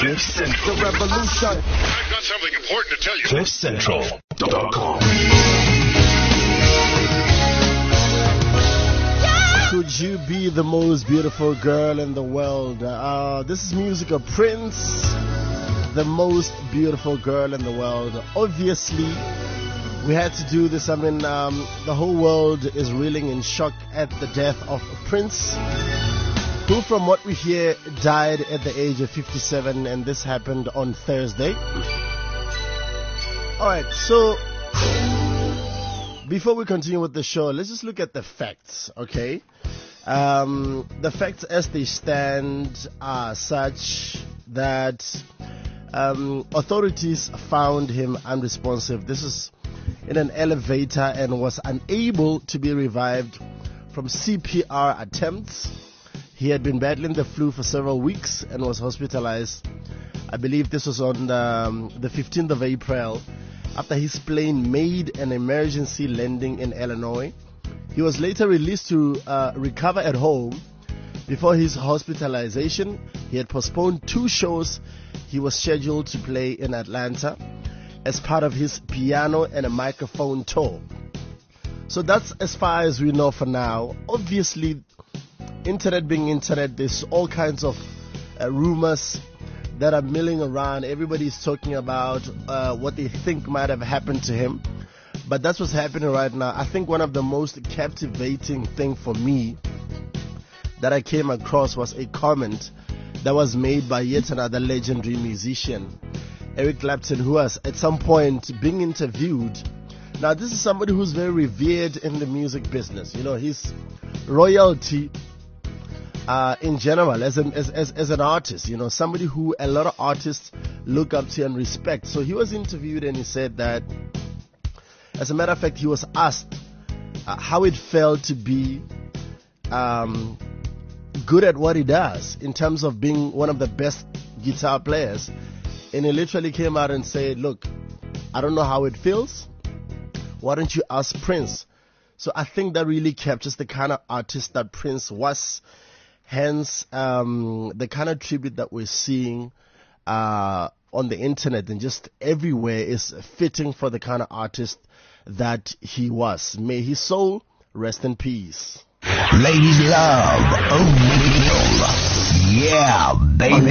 The revolution. I've got something important to tell you. CliffCentral.com. Could you be the most beautiful girl in the world? This is music of Prince, the most beautiful girl in the world. Obviously, we had to do this. I mean, the whole world is reeling in shock at the death of Prince, who, from what we hear, died at the age of 57, and this happened on Thursday. Alright, so before we continue with the show, let's just look at the facts, okay? The facts as they stand are such that authorities found him unresponsive. This is in an elevator and was unable to be revived from CPR attempts. He had been battling the flu for several weeks and was hospitalized. I believe this was on the 15th of April after his plane made an emergency landing in Illinois. He was later released to recover at home. Before his hospitalization, he had postponed 2 shows he was scheduled to play in Atlanta as part of his piano and a microphone tour. So that's as far as we know for now. Obviously, internet being internet, there's all kinds of rumors that are milling around. Everybody's talking about what they think might have happened to him. But that's what's happening right now. I think one of the most captivating thing for me that I came across was a comment that was made by yet another legendary musician, Eric Clapton, who was at some point being interviewed. Now, this is somebody who's very revered in the music business. You know, his royalty in general as an artist, you know, somebody who a lot of artists look up to and respect. So he was interviewed and he said that, as a matter of fact, he was asked how it felt to be good at what he does in terms of being one of the best guitar players. And he literally came out and said, look, I don't know how it feels. Why don't you ask Prince? So I think that really captures the kind of artist that Prince was. Hence, the kind of tribute that we're seeing on the internet and just everywhere is fitting for the kind of artist that he was. May his soul rest in peace. Ladies love O'Neal. Yeah, baby.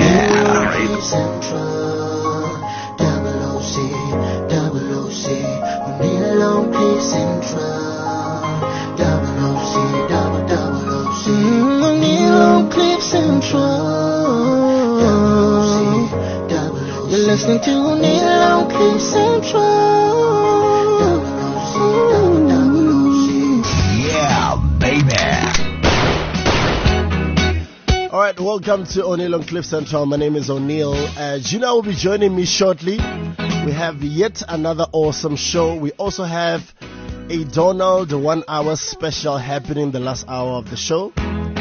You're listening to O'Neal on Cliff Central. Yeah, baby. Alright, welcome to O'Neal on Cliff Central. My name is O'Neal. Gina will be joining me shortly. We have yet another awesome show. We also have a Donald 1 hour special happening the last hour of the show.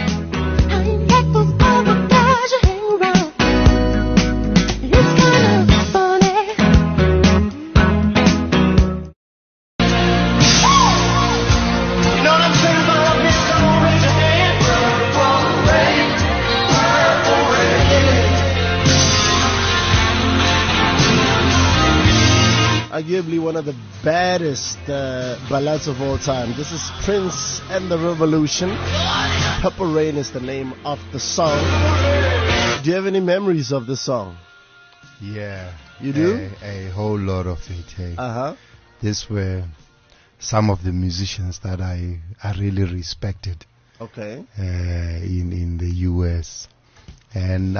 Arguably one of the baddest ballads of all time. This is Prince and the Revolution. Purple Rain is the name of the song. Do you have any memories of the song? Yeah. You do? A whole lot of it. Hey. Uh-huh. These were some of the musicians that I really respected. Okay. In the US. And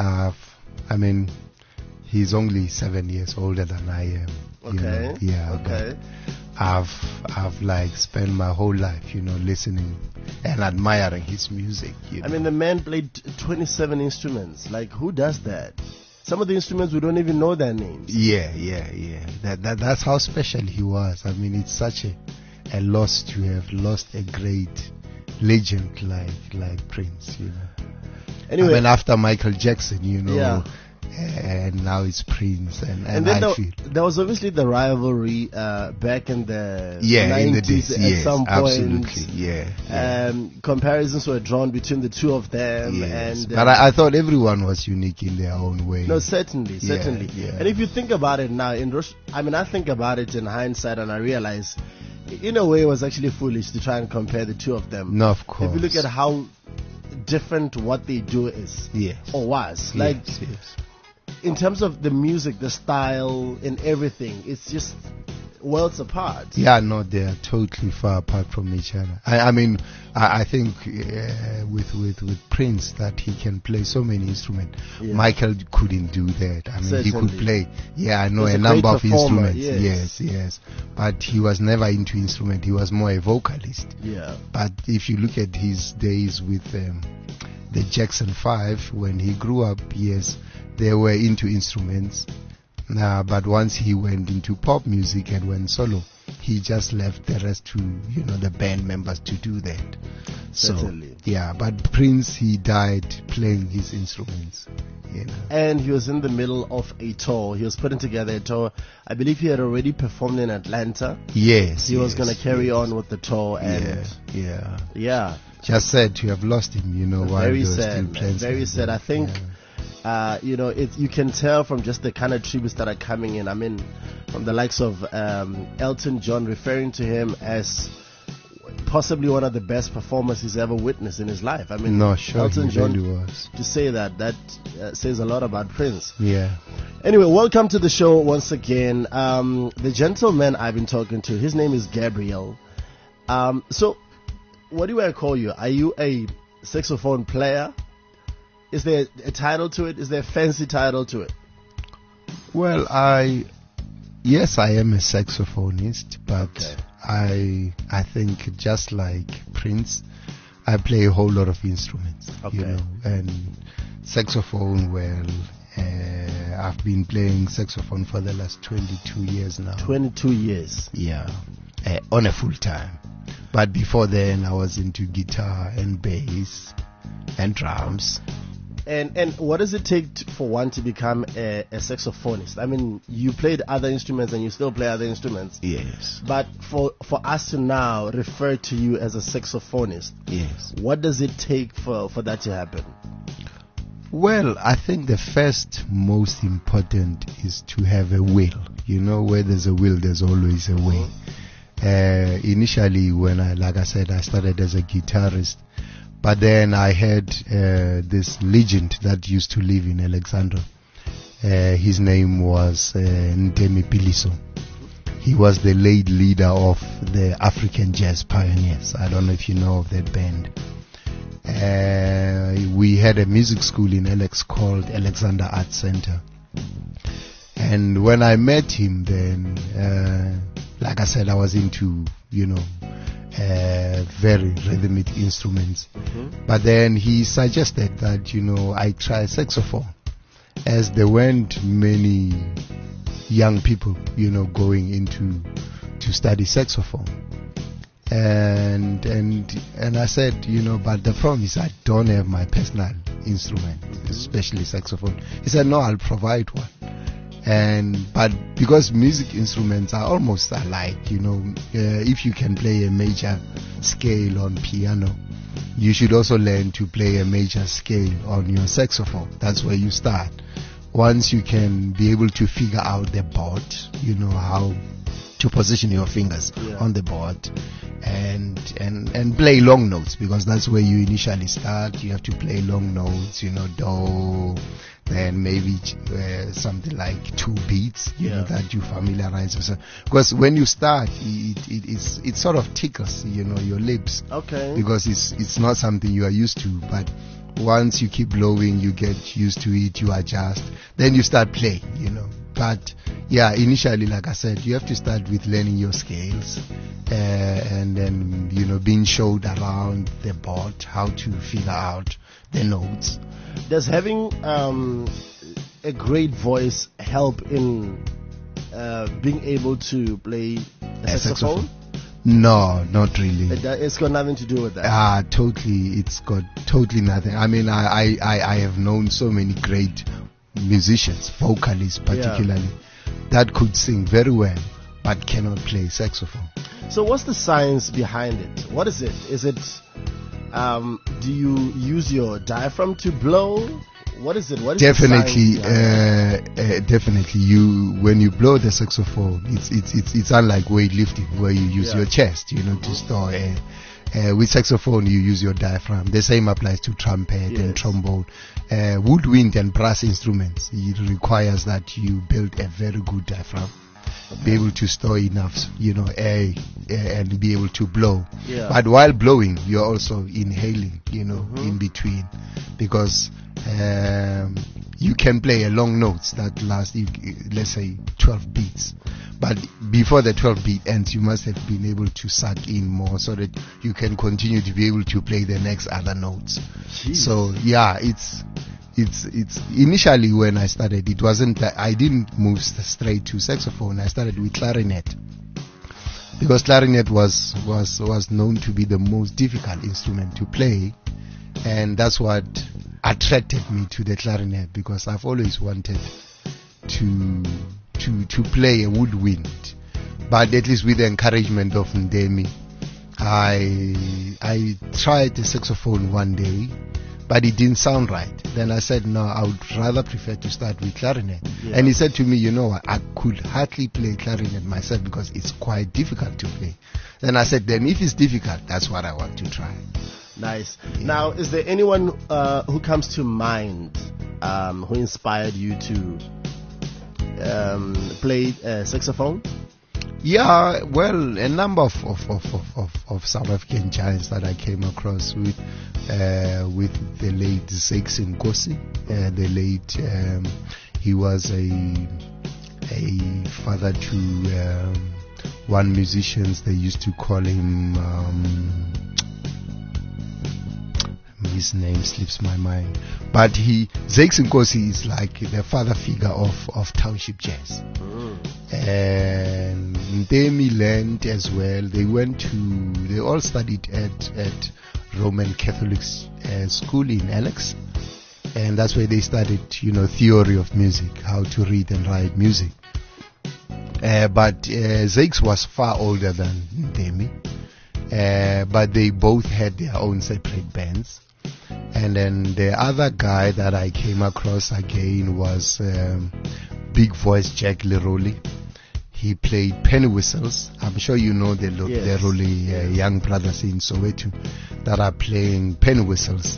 he's only 7 years older than I am. Okay. Know? Yeah. Okay. I've like spent my whole life, listening and admiring his music. I mean, the man played 27 instruments. Like, who does that? Some of the instruments we don't even know their names. Yeah. That's how special he was. I mean, it's such a loss to have lost a great legend like Prince. Anyway, after Michael Jackson, Yeah. and now it's Prince, and And then I feel there was obviously the rivalry back in the yeah, 90s in the days, at yes, some point. absolutely, yeah. Comparisons were drawn between the two of them. Yes. And But I thought everyone was unique in their own way. no, certainly. Yeah. And if you think about it now, I think about it in hindsight, and I realize, in a way, it was actually foolish to try and compare the two of them. No, of course. If you look at how different what they do is, Yes. or was, like yes. in terms of the music, the style, and everything, it's just worlds apart. Yeah, no, they are totally far apart from each other. I mean, I think with Prince that he can play so many instruments. Yeah. Michael couldn't do that. I mean, he could Certainly. play. Yeah, I know He's a a number great of performer, instruments. Yes. But he was never into instrument. He was more a vocalist. Yeah. But if you look at his days with the Jackson 5, when he grew up, yes, they were into instruments. But once he went into pop music and went solo, he just left the rest to, the band members to do that. So, Certainly. yeah, but Prince, he died playing his instruments, And he was in the middle of a tour. He was putting together a tour. I believe he had already performed in Atlanta. Yes. He was going to carry on with the tour. And yeah. Just sad to have lost him, while Very he was sad. still playing. Very sad. I think, you can tell from just the kind of tributes that are coming in. I mean, from the likes of Elton John, referring to him as possibly one of the best performers he's ever witnessed in his life. I mean, No, sure, Elton he John, really was. to say that says a lot about Prince. Yeah. Anyway, welcome to the show once again. The gentleman I've been talking to, his name is Gabriel. So, what do I call you? Are you a saxophone player? Is there a title to it? Is there a fancy title to it? Well, yes, I am a saxophonist, but Okay. I think just like Prince, I play a whole lot of instruments, Okay. and saxophone, well, I've been playing saxophone for the last 22 years now. 22 years. Yeah, on a full time. But before then, I was into guitar and bass and drums. And what does it take for one to become a saxophonist? I mean, you played other instruments and you still play other instruments. Yes. But for us to now refer to you as a saxophonist, Yes. what does it take for that to happen? Well, I think the first most important is to have a will. Where there's a will, there's always a way. Initially, when I started as a guitarist, but then I had this legend that used to live in Alexandra. His name was Ntemi Piliso. He was the lead leader of the African Jazz Pioneers. I don't know if you know of that band. We had a music school in Alex called Alexander Arts Center. And when I met him then, like I said, I was into, very rhythmic instruments. But then he suggested that, I try saxophone. As there weren't many young people, going into to study saxophone. And I said, but the problem is I don't have my personal instrument, especially saxophone. He said, no, I'll provide one. But because music instruments are almost alike, if you can play a major scale on piano, you should also learn to play a major scale on your saxophone. That's where you start. Once you can be able to figure out the board, how to position your fingers on the board and play long notes, because that's where you initially start. You have to play long notes, do, then maybe something like 2 beats, that you familiarize yourself. Because when you start, it sort of tickles, your lips. Okay. Because it's not something you are used to, but once you keep blowing, you get used to it, you adjust, then you start playing, But yeah, initially, like I said, you have to start with learning your scales, and then, being showed around the board how to figure out the notes. Does having a great voice help in being able to play a saxophone? No, not really. It's got nothing to do with that. Totally. It's got totally nothing. I mean, I have known so many great musicians, vocalists particularly, that could sing very well but cannot play saxophone. So what's the science behind it? What is it? Is it, do you use your diaphragm to blow? What is it? What is Definitely, the science behind it? definitely. When you blow the saxophone, it's unlike weightlifting where you use your chest, to store air. With saxophone, you use your diaphragm. The same applies to trumpet and trombone. Woodwind and brass instruments, it requires that you build a very good diaphragm, be able to store enough, air, and be able to blow. Yeah. But while blowing, you're also inhaling, in between, because you can play a long notes that last, let's say, 12 beats. But before the 12 beat ends, you must have been able to suck in more so that you can continue to be able to play the next other notes. Jeez. So yeah, it's initially when I started, it wasn't that I didn't move straight to saxophone. I started with clarinet because clarinet was known to be the most difficult instrument to play, and that's what attracted me to the clarinet, because I've always wanted to play a woodwind, but at least with the encouragement of Ndemi, I tried the saxophone one day, but it didn't sound right. Then I said, no, I would rather prefer to start with clarinet. Yeah. And he said to me, you know what, I could hardly play clarinet myself because it's quite difficult to play. Then I said, then if it's difficult, that's what I want to try. Nice. Now, is there anyone who comes to mind who inspired you to play saxophone? Yeah, well, a number of South African giants that I came across with the late Zakes Nkosi. The late, he was a father to one musicians. They used to call him. His name slips my mind, but Zakes Nkosi is like the father figure of township jazz. And Ndemi learned as well. They all studied at Roman Catholic school in Alex, and that's where they studied, theory of music, how to read and write music. But Zakes was far older than Ndemi, but they both had their own separate bands. And then the other guy that I came across again was big voice Jack Leroli. He played penny whistles. I'm sure you know the Leroli young brothers in Soweto that are playing penny whistles.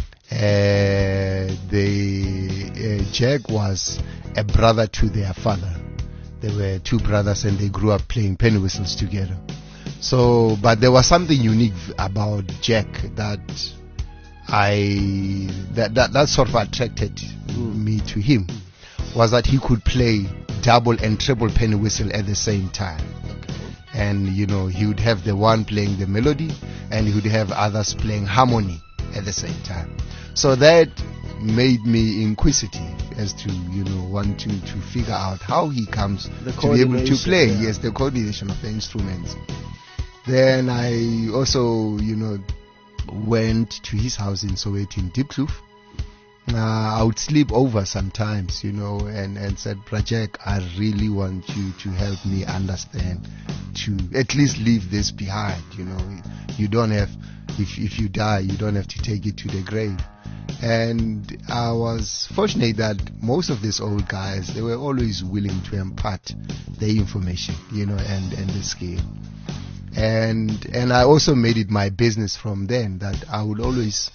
Jack was a brother to their father. They were two brothers and they grew up playing penny whistles together. So, but there was something unique about Jack that that sort of attracted me to him, was that he could play double and triple penny whistle at the same time. And he would have the one playing the melody and he would have others playing harmony at the same time. So that made me inquisitive as to want to figure out how he comes to be able to play. Yes, the coordination of the instruments. Then I also went to his house in Soweto in Diepkloof. I would sleep over sometimes, and said, Project, I really want you to help me understand, to at least leave this behind. You don't have, if you die, you don't have to take it to the grave. And I was fortunate that most of these old guys, they were always willing to impart the information, and the skill. And I also made it my business from then that I would always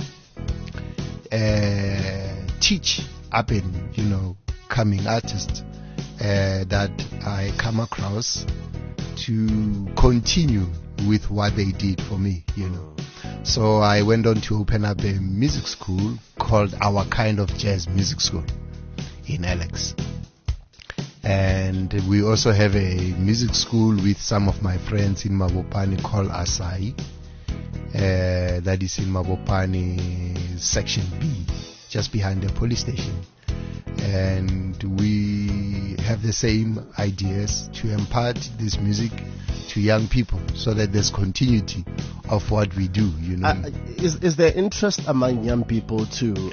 teach up and coming artists that I come across to continue with what they did for me. So I went on to open up a music school called Our Kind of Jazz Music School in Alex. And we also have a music school with some of my friends in Mabopane called Asai. That is in Mabopane section B, just behind the police station. And we have the same ideas to impart this music to young people so that there's continuity of what we do, Is there interest among young people to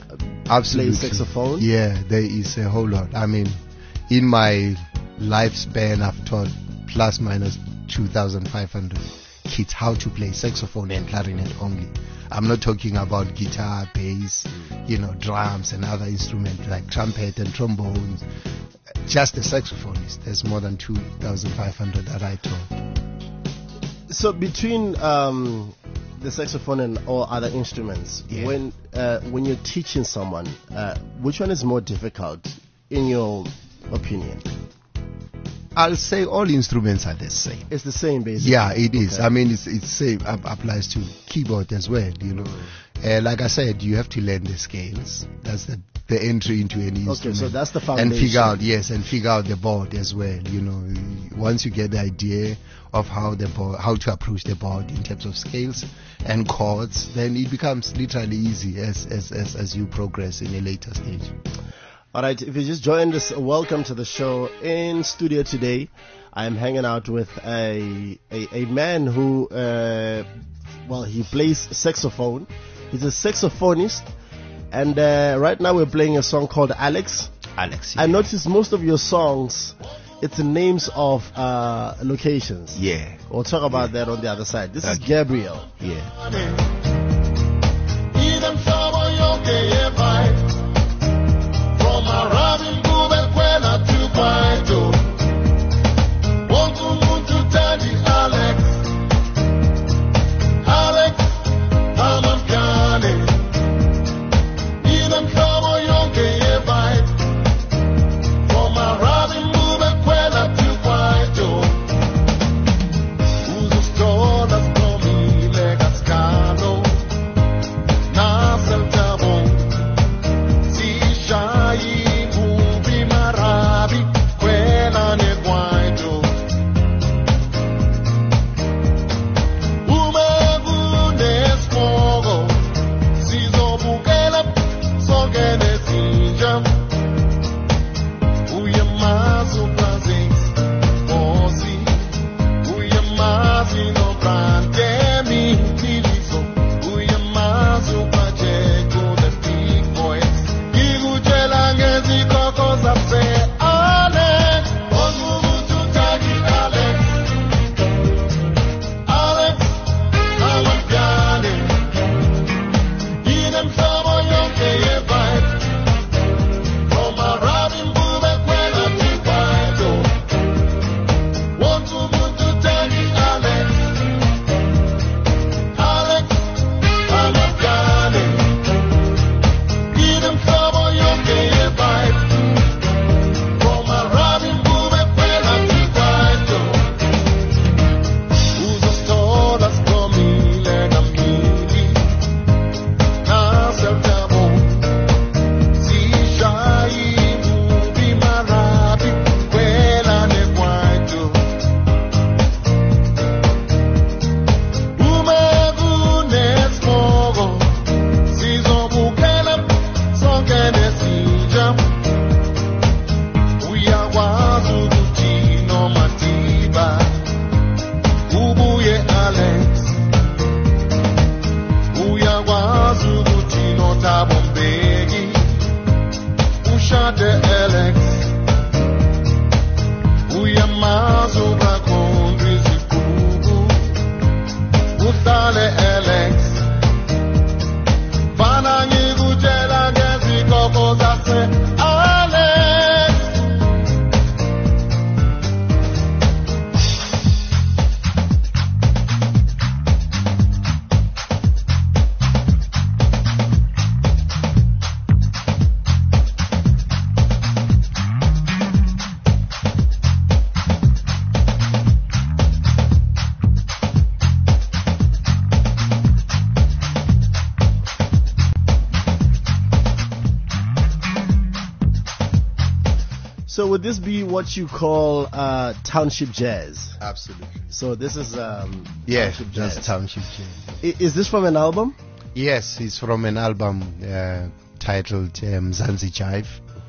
Absolutely. play saxophone? Yeah, there is a whole lot. I mean, in my lifespan, I've taught plus minus 2,500 kids how to play saxophone and clarinet only. I'm not talking about guitar, bass, drums and other instruments like trumpet and trombones. Just the saxophonist. There's more than 2,500 that I taught. So between the saxophone and all other instruments, when you're teaching someone, which one is more difficult in your opinion? I'll say all instruments are the same. It's the same, basically. Yeah, it is. Okay. I mean, it's same applies to keyboard as well. Like I said, you have to learn the scales. That's the entry into any instrument. Okay, so that's the foundation. And figure out the board as well. Once you get the idea of how to approach the board in terms of scales and chords, then it becomes literally easy as you progress in a later stage. All right, if you just joined us, welcome to the show. In studio today, I'm hanging out with a man who, he plays saxophone. He's a saxophonist, and right now we're playing a song called Alex. Alex, I noticed most of your songs, it's the names of locations. Yeah. We'll talk about that on the other side. This is Gabriel. Yeah. So would this be what you call township jazz? Absolutely. So this is Yeah, township jazz. that's township jazz. Is this from an album? Yes, it's from an album titled Zanzi Jive.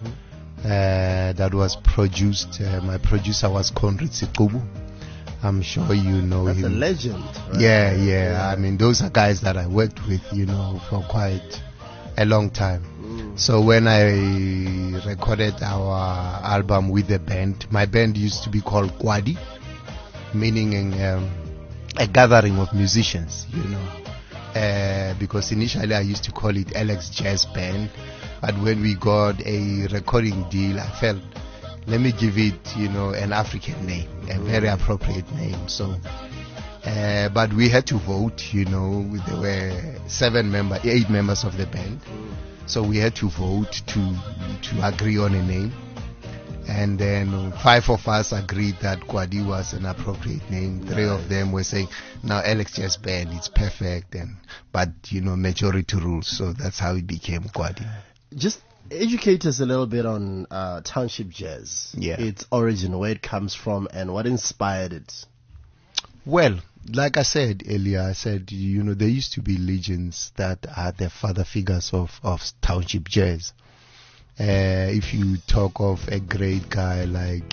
That was produced. My producer was Conrad Sikubu. I'm sure you know That's him. a legend. Right? Yeah. I mean, those are guys that I worked with, for quite a long time. So when I recorded our album with the band, my band used to be called Kwadi, meaning a gathering of musicians, because initially I used to call it Alex Jazz Band, but when we got a recording deal, I felt, let me give it, an African name, a very appropriate name. So, but we had to vote, there were 8 members of the band. So we had to vote to agree on a name. And then 5 of us agreed that Kwadi was an appropriate name. 3 of them were saying, now Alex Jazz Band, it's perfect. But majority rules. So that's how it became Kwadi. Just educate us a little bit on Township Jazz. Yeah. Its origin, where it comes from, and what inspired it. Well, like I said earlier, there used to be legends that are the father figures of Township Jazz. If you talk of a great guy like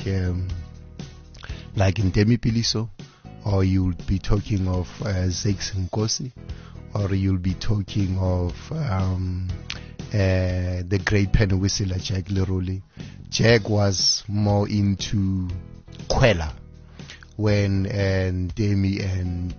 Ndemi Piliso, or you'll be talking of Zakes Nkosi, or you'll be talking of the great penny whistler Jack Lerole. Jack was more into Kwela when Demi and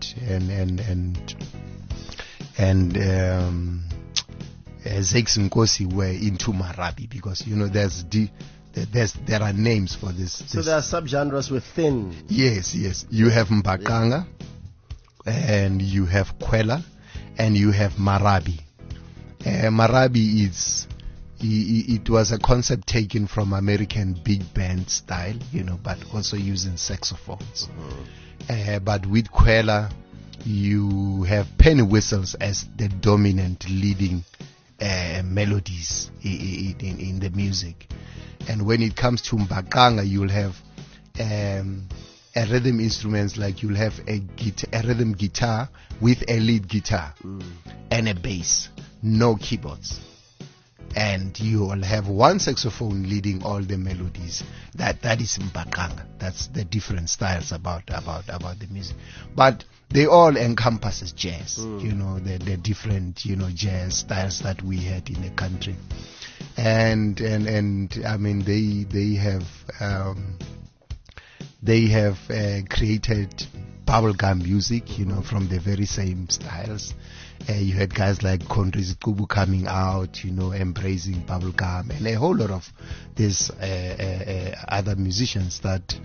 Zakes Nkosi were into Marabi, because there are names for this. So there are subgenres within. Yes. You have Mbakanga, and you have Kwela, and you have Marabi. Marabi it was a concept taken from American big band style, but also using saxophones. But with Kwela, you have penny whistles as the dominant leading melodies in the music. And when it comes to Mbakanga, you'll have a rhythm instruments, like you'll have a rhythm guitar with a lead guitar and a bass, no keyboards. And you will have one saxophone leading all the melodies. That is Mbakanga. That's the different styles about the music. But they all encompasses jazz, the different, jazz styles that we had in the country. And I mean, they have created bubblegum music, from the very same styles. You had guys like Kondrizi Kubu coming out, embracing bubblegum, and a whole lot of these other musicians that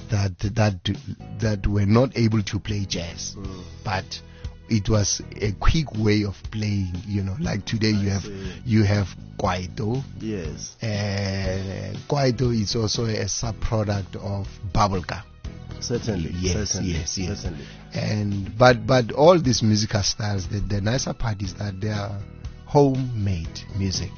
were not able to play jazz, but it was a quick way of playing. Like today you have Kwaito. Yes. Kwaito is also a sub-product of bubblegum. Certainly. Yes. Certainly. And but all these musical styles, the nicer part is that they are homemade music,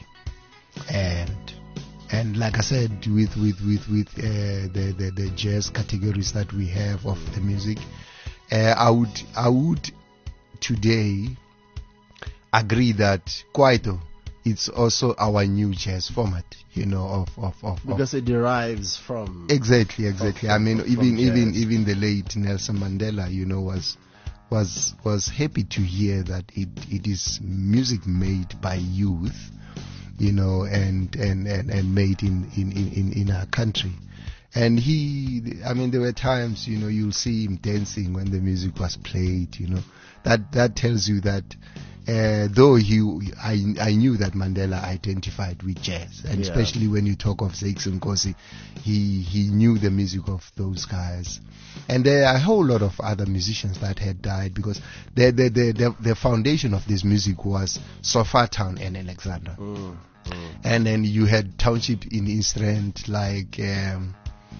and like I said, with the jazz categories that we have of the music, I would today agree that Kwaito, it's also our new jazz format, because it derives from exactly. I mean, even the late Nelson Mandela, was happy to hear that it is music made by youth, and made in our country. And there were times, you'll see him dancing when the music was played, that tells you that though I knew that Mandela identified with jazz, and especially when you talk of Zakes Nkosi, he knew the music of those guys. And there are a whole lot of other musicians that had died, because the foundation of this music was Sofa Town and Alexandra. And then you had Township in East Rand, like the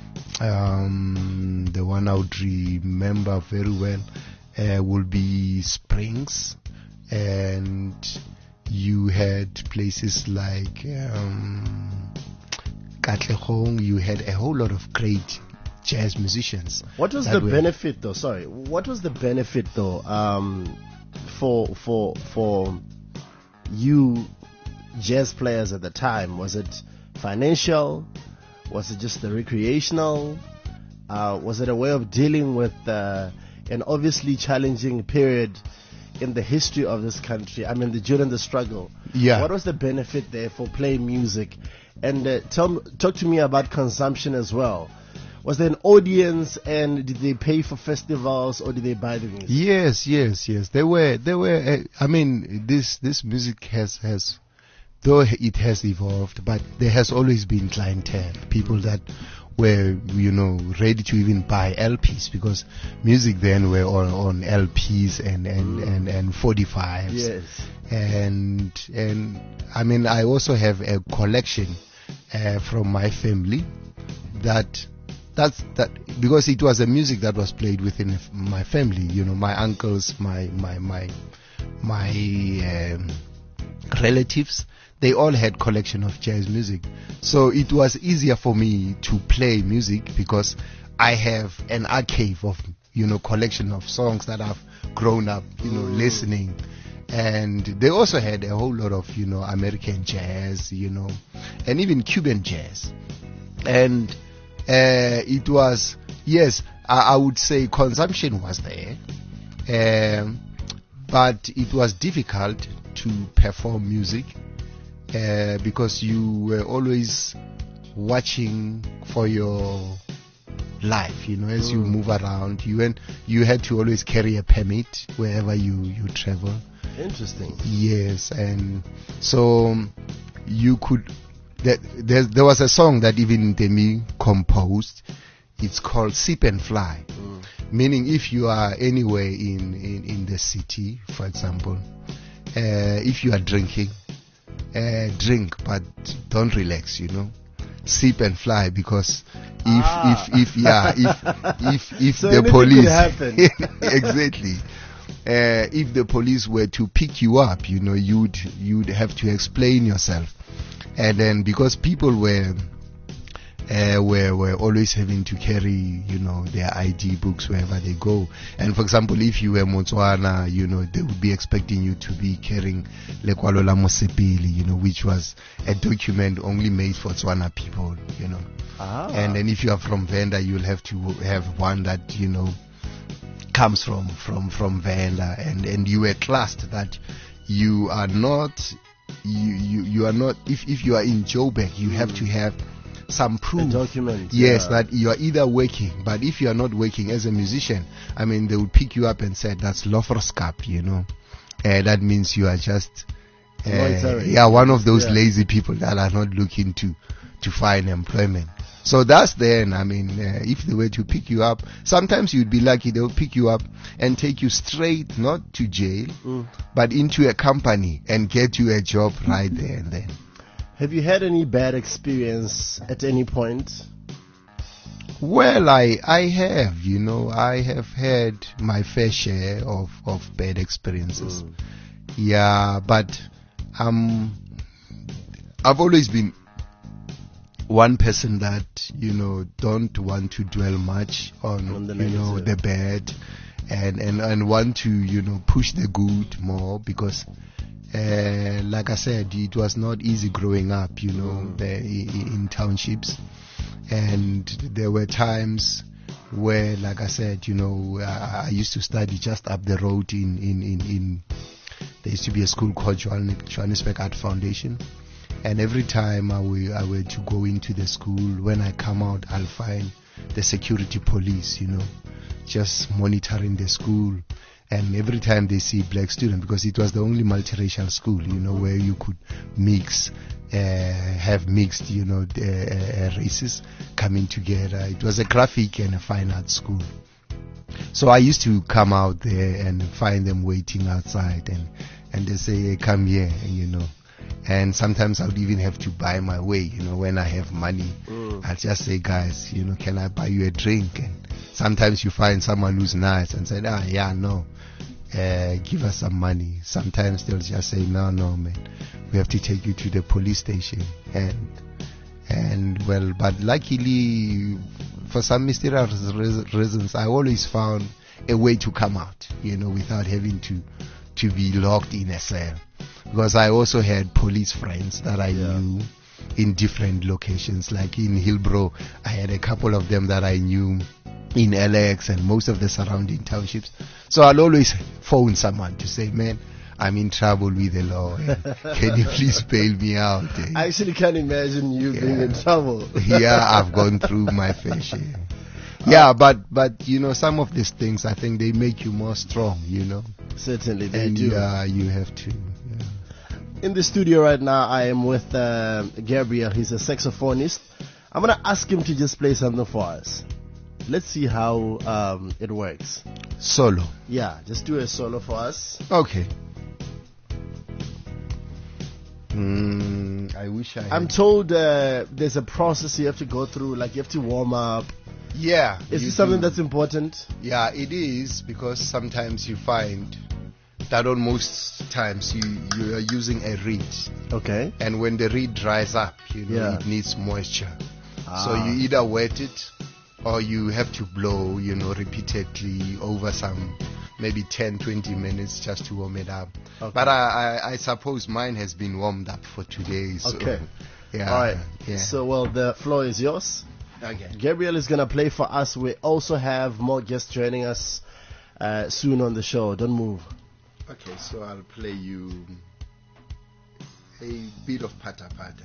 one I would remember very well will be Springs. And you had places like Katlehong. You had a whole lot of great jazz musicians. What was the benefit, though? Sorry, what was the benefit, though, for you jazz players at the time? Was it financial? Was it just the recreational? Was it a way of dealing with an obviously challenging period in the history of this country. I mean, during the struggle. Yeah. What was the benefit there for playing music? And talk to me about consumption as well. Was there an audience, and did they pay for festivals, or did they buy the music? Yes. There were. I mean, this music has, though it has evolved, but there has always been clientele, people that were, ready to even buy LPs, because music then were on LPs and 45s. Yes. And I mean, I also have a collection from my family that's because it was a music that was played within my family. My uncles, my relatives, they all had collection of jazz music. So it was easier for me to play music because I have an archive of, collection of songs that I've grown up, listening. And they also had a whole lot of, American jazz, and even Cuban jazz. And it was, yes, I would say consumption was there. But it was difficult to perform music because you were always watching for your life, as you move around. You had to always carry a permit wherever you travel. Interesting. Yes, and so you could. There was a song that even Demi composed. It's called "Sip and Fly," meaning if you are anywhere in the city, for example, if you are drinking, drink, but don't relax. Sip and fly, because if So the anything police could happen. exactly. If the police were to pick you up, you'd have to explain yourself, and then because people were always having to carry, their ID books wherever they go. And for example, if you were Motswana, they would be expecting you to be carrying Lekwalo la Mosepele, which was a document only made for Tswana people, And then if you are from Venda, you'll have to have one that, comes from Venda, and you were classed that you are not, you are not, if you are in Joburg, you have to have some proof. A document. Yes, that you are either working, but if you are not working as a musician, I mean, they would pick you up and say that's Lofroskap, that means you are just one of those lazy people that are not looking to find employment. So that's then, I mean, if they were to pick you up, sometimes you'd be lucky, they'll pick you up and take you straight, not to jail, but into a company and get you a job right there and then. Have you had any bad experience at any point? Well, I have, I have had my fair share of bad experiences. Yeah, but I've always been one person that, don't want to dwell much on the the bad, and want to, push the good more, because like I said, it was not easy growing up, in townships. And there were times where, like I said, I used to study just up the road in there used to be a school called Johannesburg Art Foundation. And every time I were to go into the school, when I come out, I'll find the security police, just monitoring the school. And every time they see black students, because it was the only multiracial school, where you could mix, have mixed, races coming together. It was a graphic and a fine arts school. So I used to come out there and find them waiting outside, and they say, hey, come here, And sometimes I would even have to buy my way, when I have money. I'll just say, guys, can I buy you a drink? And sometimes you find someone who's nice and say, no, give us some money. Sometimes they'll just say, no, man, we have to take you to the police station. And well, but luckily, for some mysterious reasons, I always found a way to come out, without having to be locked in a cell. Because I also had police friends that I knew in different locations, like in Hillbrow. I had a couple of them that I knew in LX and most of the surrounding townships. So I'll always phone someone to say, man, I'm in trouble with the law. Can you please bail me out? I actually can't imagine you being in trouble. Yeah, I've gone through my fair share. Yeah, but you know, some of these things, I think they make you more strong, you know. Certainly they And do. yeah, you have to. Yeah. In the studio right now, I am with Gabriel. He's a saxophonist. I'm going to ask him to just play something for us. Let's see how it works. Solo. Yeah, just do a solo for us. Okay. I wish I had. I'm told there's a process you have to go through, like you have to warm up. Yeah. Is you this something do. that's important? Yeah, it is, because sometimes you find that on most times you are using a reed, Okay. and when the reed dries up, you know, Yeah. it needs moisture. Ah. So you either wet it or you have to blow, you know, repeatedly over some maybe 10-20 minutes just to warm it up. Okay. But I suppose mine has been warmed up for today. So, Okay. yeah. All right. Yeah. So, well, the floor is yours. Okay. Gabriel is going to play for us. We also have more guests joining us soon on the show. Don't move. Okay, so I'll play you a bit of Pata Pata.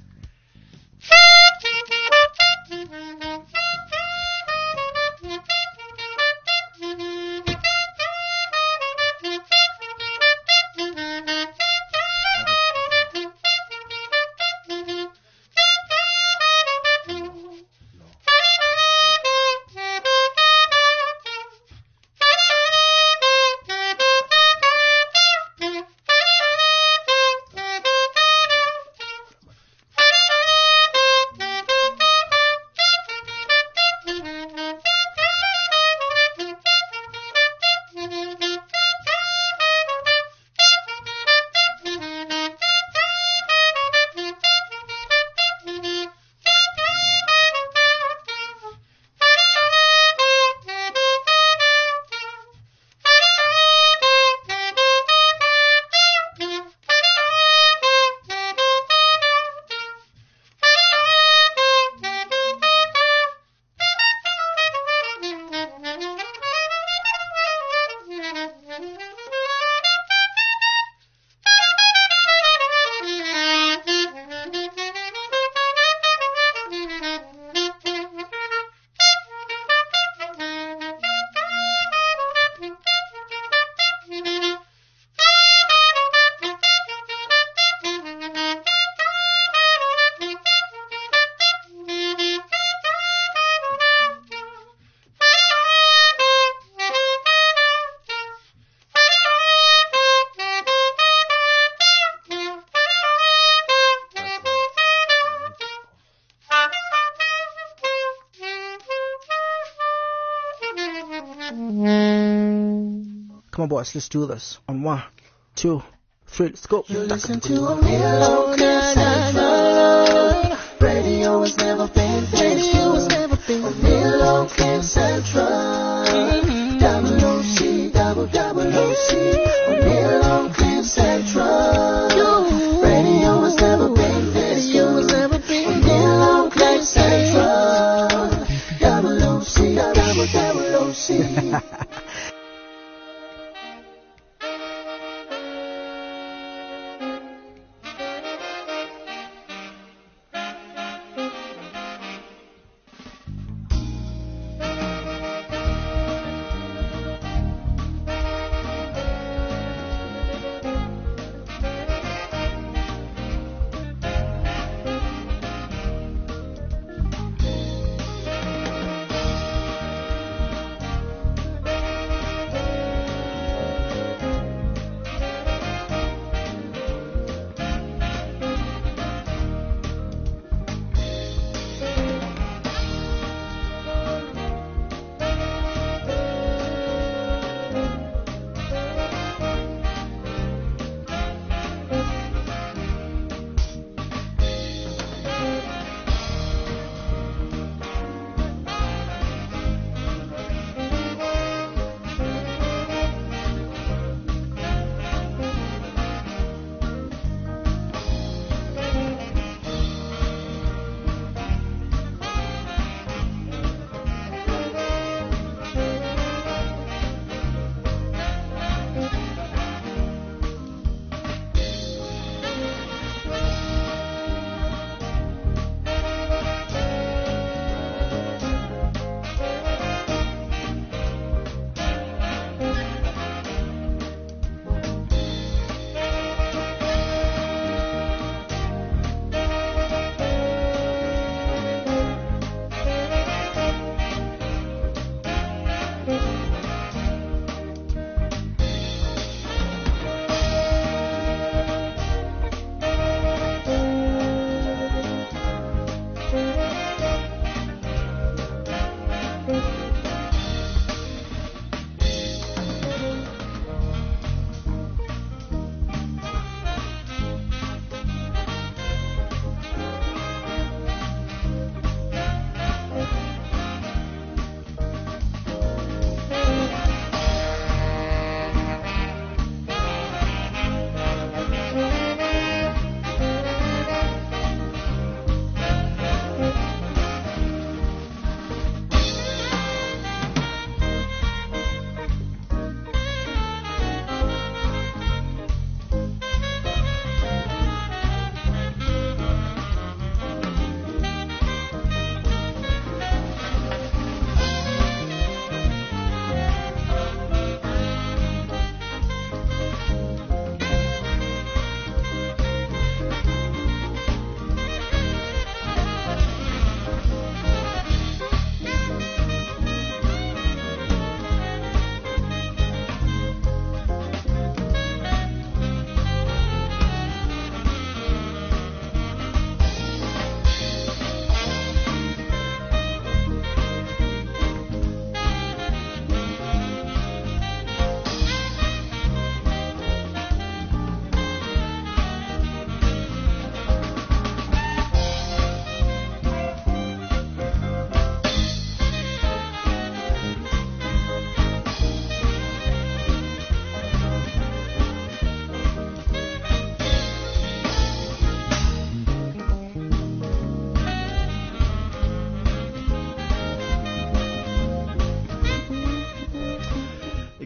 Come on, boys, let's do this. On 1, 2, 3, let's go. You listen to a real Central. Radio has never been this good. Real Central. Double OC, double OC. Real Central. Radio has never been this good. Real Central. Double OC, double OC.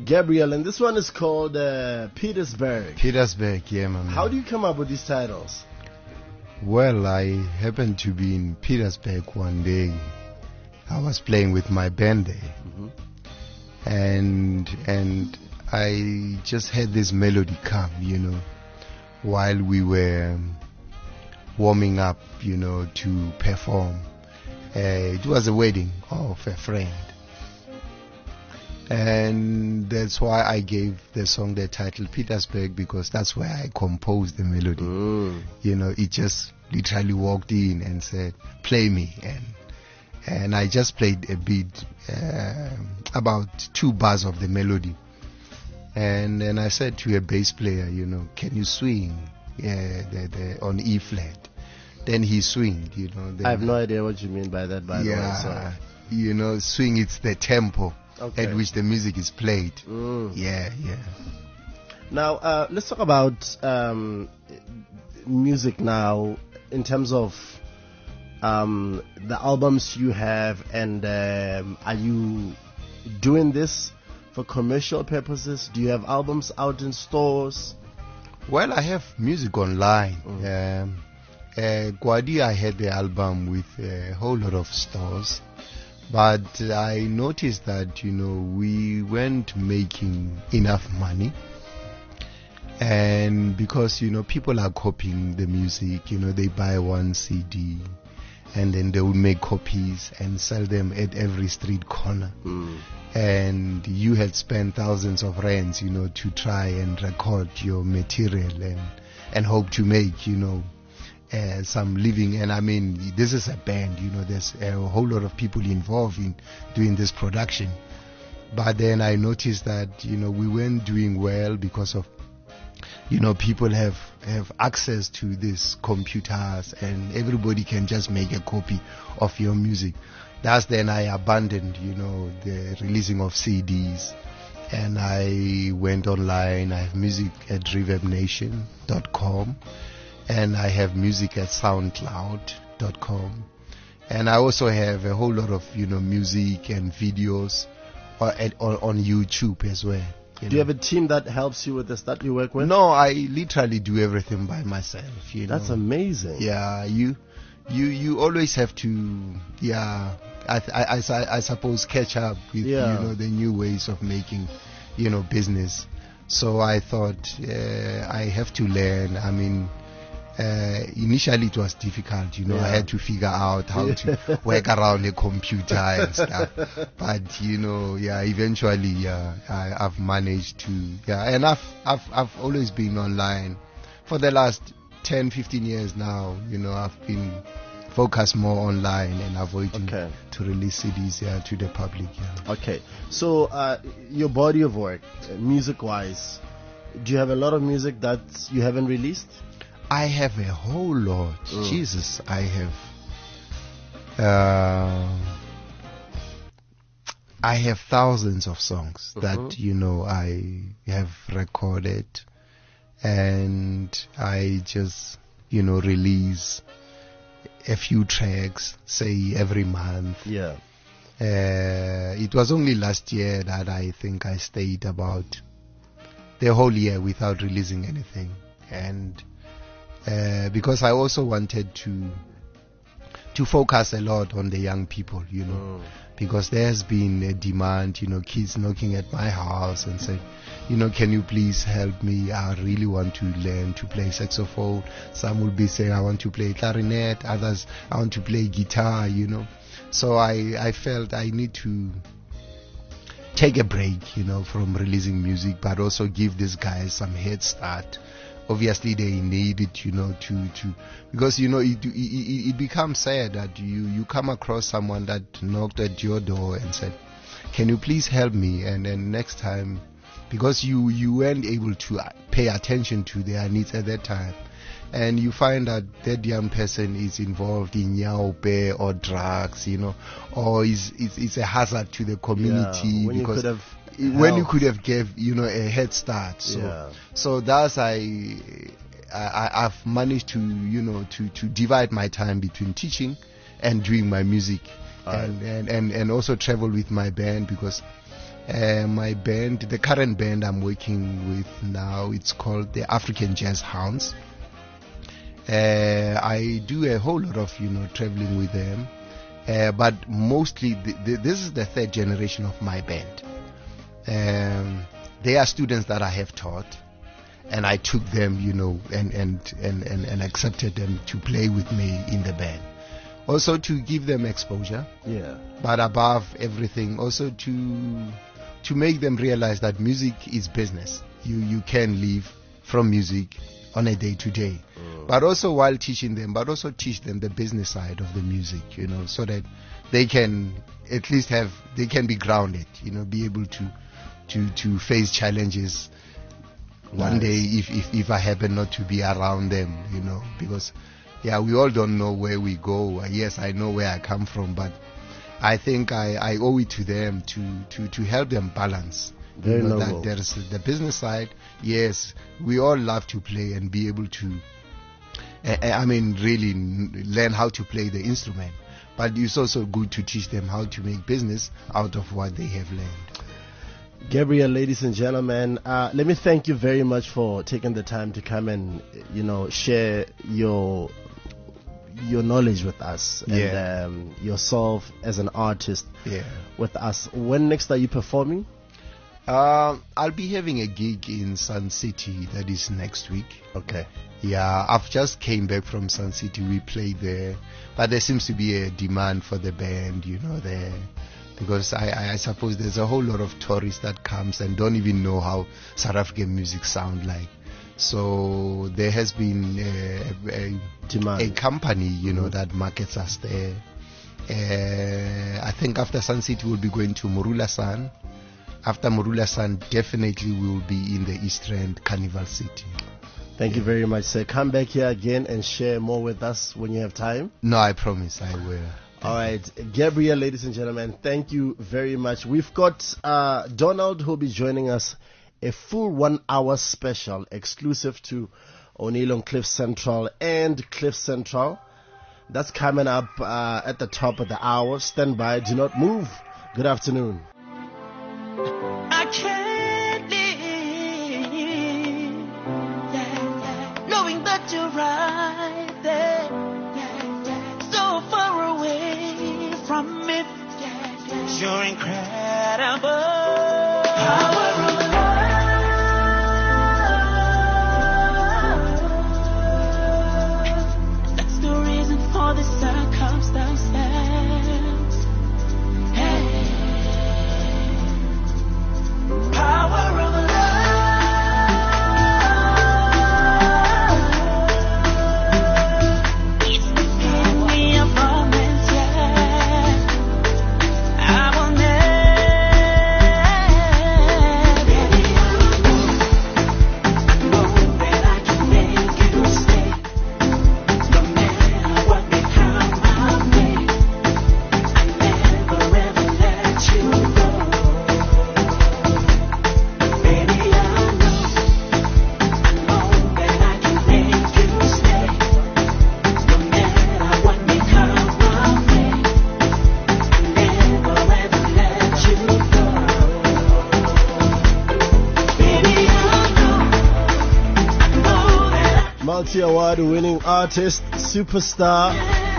Gabriel, and this one is called Petersburg. Petersburg, yeah, man. How do you come up with these titles? Well, I happened to be in Petersburg one day. I was playing with my band there, and I just had this melody come, while we were warming up, to perform. It was a wedding of a friend, and that's why I gave the song the title Petersburg, because that's where I composed the melody. It just literally walked in and said, "Play me," and I just played a bit, about 2 bars of the melody, and then I said to a bass player, "Can you swing on E flat?" Then he swinged, Then I have no idea what you mean by that, by the way. So. Swing, it's the tempo at which the music is played. Yeah. Now, let's talk about music now in terms of the albums you have, and are you doing this for commercial purposes? Do you have albums out in stores? Well, I have music online. Gwadi, I had the album with a whole lot of stores, but I noticed that, we weren't making enough money. And because, people are copying the music, they buy one CD and then they will make copies and sell them at every street corner. And you had spent thousands of rands, to try and record your material and hope to make, some living. And I mean, this is a band, there's a whole lot of people involved in doing this production. But then I noticed that, we weren't doing well because of, people have access to these computers and everybody can just make a copy of your music. That's then I abandoned, the releasing of CDs, and I went online. I have music at reverbnation.com, and I have music at soundcloud.com, and I also have a whole lot of, music and videos on YouTube as well. Do you have a team that helps you with this, that you work with? No, I literally do everything by myself. That's amazing. Yeah, you always have to, I suppose catch up with the new ways of making, business. So I thought I have to learn. I mean, initially it was difficult, I had to figure out how to work around a computer and stuff. But eventually, I've managed to, and I've always been online for the last 10-15 years now. I've been focused more online and avoiding to release CDs to the public. Okay, so your body of work, music-wise, do you have a lot of music that you haven't released? I have a whole lot. Jesus, I have thousands of songs that I have recorded, and I just release a few tracks, say every month. It was only last year that I think I stayed about the whole year without releasing anything, and because I also wanted to focus a lot on the young people, because there has been a demand, kids knocking at my house and saying, can you please help me? I really want to learn to play saxophone. Some will be saying, I want to play clarinet. Others, I want to play guitar, So I felt I need to take a break, from releasing music, but also give these guys some head start. Obviously, they need it, to because it becomes sad that you come across someone that knocked at your door and said, "Can you please help me?" And then next time, because you weren't able to pay attention to their needs at that time, and you find that that young person is involved in yaope or drugs, or it's a hazard to the community, because when you could have gave a head start. So that's I've managed to to divide my time between teaching and doing my music, and also travel with my band, because My band, the current band I'm working with now, it's called the African Jazz Hounds. I do a whole lot of, traveling with them. But mostly, this is the third generation of my band. They are students that I have taught, and I took them, and accepted them to play with me in the band. Also to give them exposure. Yeah. But above everything, also to make them realize that music is business. You can live from music on a day-to-day. But also while teaching them, but also teach them the business side of the music, so that they can at least they can be grounded, be able to face challenges one day if I happen not to be around them, because we all don't know where we go. Yes, I know where I come from, but I think I owe it to them to help them balance. Very noble. That there's the business side. Yes, we all love to play and be able to, really learn how to play the instrument. But it's also good to teach them how to make business out of what they have learned. Gabriel, ladies and gentlemen, let me thank you very much for taking the time to come and, share your knowledge with us and yourself as an artist with us. When next are you performing? I'll be having a gig in Sun City that is next week. Okay. Yeah, I've just came back from Sun City. We played there, but there seems to be a demand for the band, there, because I suppose there's a whole lot of tourists that comes and don't even know how South African music sound like. So there has been a demand, a company, that markets us there. I think after Sun City we'll be going to Morula Sun. After Morula Sun, definitely we will be in the East Rand Carnival City. Thank you very much, sir. Come back here again and share more with us when you have time. No, I promise I will. All right, Gabriel, ladies and gentlemen, thank you very much. We've got Donald who will be joining us, a full 1 hour special exclusive to O'Neill on Cliff Central and Cliff Central. That's coming up at the top of the hour. Stand by, do not move. Good afternoon. I can't live, knowing that you're right there, so far away from me. You're incredible. Power of love. That's the reason for the circumstances. Power of love. It's giving me a moment, I will never. Baby, I know that I can make you stay. No matter what may come my way, I never ever let you go. Multi-award winning artist, superstar,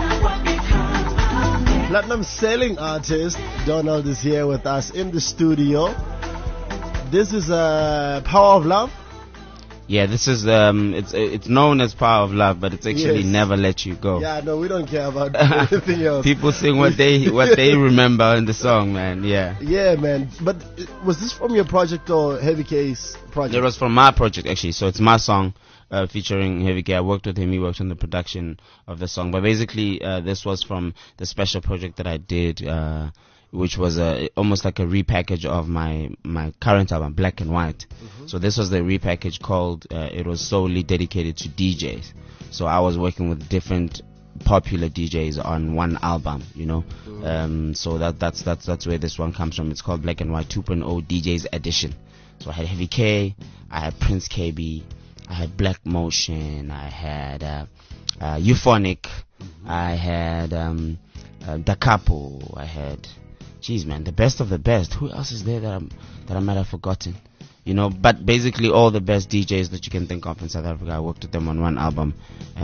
platinum selling artist, Donald is here with us in the studio. This is Power of Love. Yeah, this is it's known as Power of Love, but it's actually Yes. Never Let You Go. Yeah, no, we don't care about anything else. People sing what they remember in the song, man. Yeah. Yeah, man. But was this from your project or Heavy K's project? It was from my project, actually. So it's my song featuring Heavy K. I worked with him. He worked on the production of the song. But basically, this was from the special project that I did, which was almost like a repackage of my current album, Black and White. So this was the repackage called, it was solely dedicated to DJs. So I was working with different popular DJs on one album, so that's where this one comes from. It's called Black and White 2.0 DJs Edition. So I had Heavy K, I had Prince KB, I had Black Motion, I had Euphonic, I had Da Capo, I had geez, man, the best of the best. Who else is there that I might have forgotten? You know, but basically all the best DJs that you can think of in South Africa. I worked with them on one album,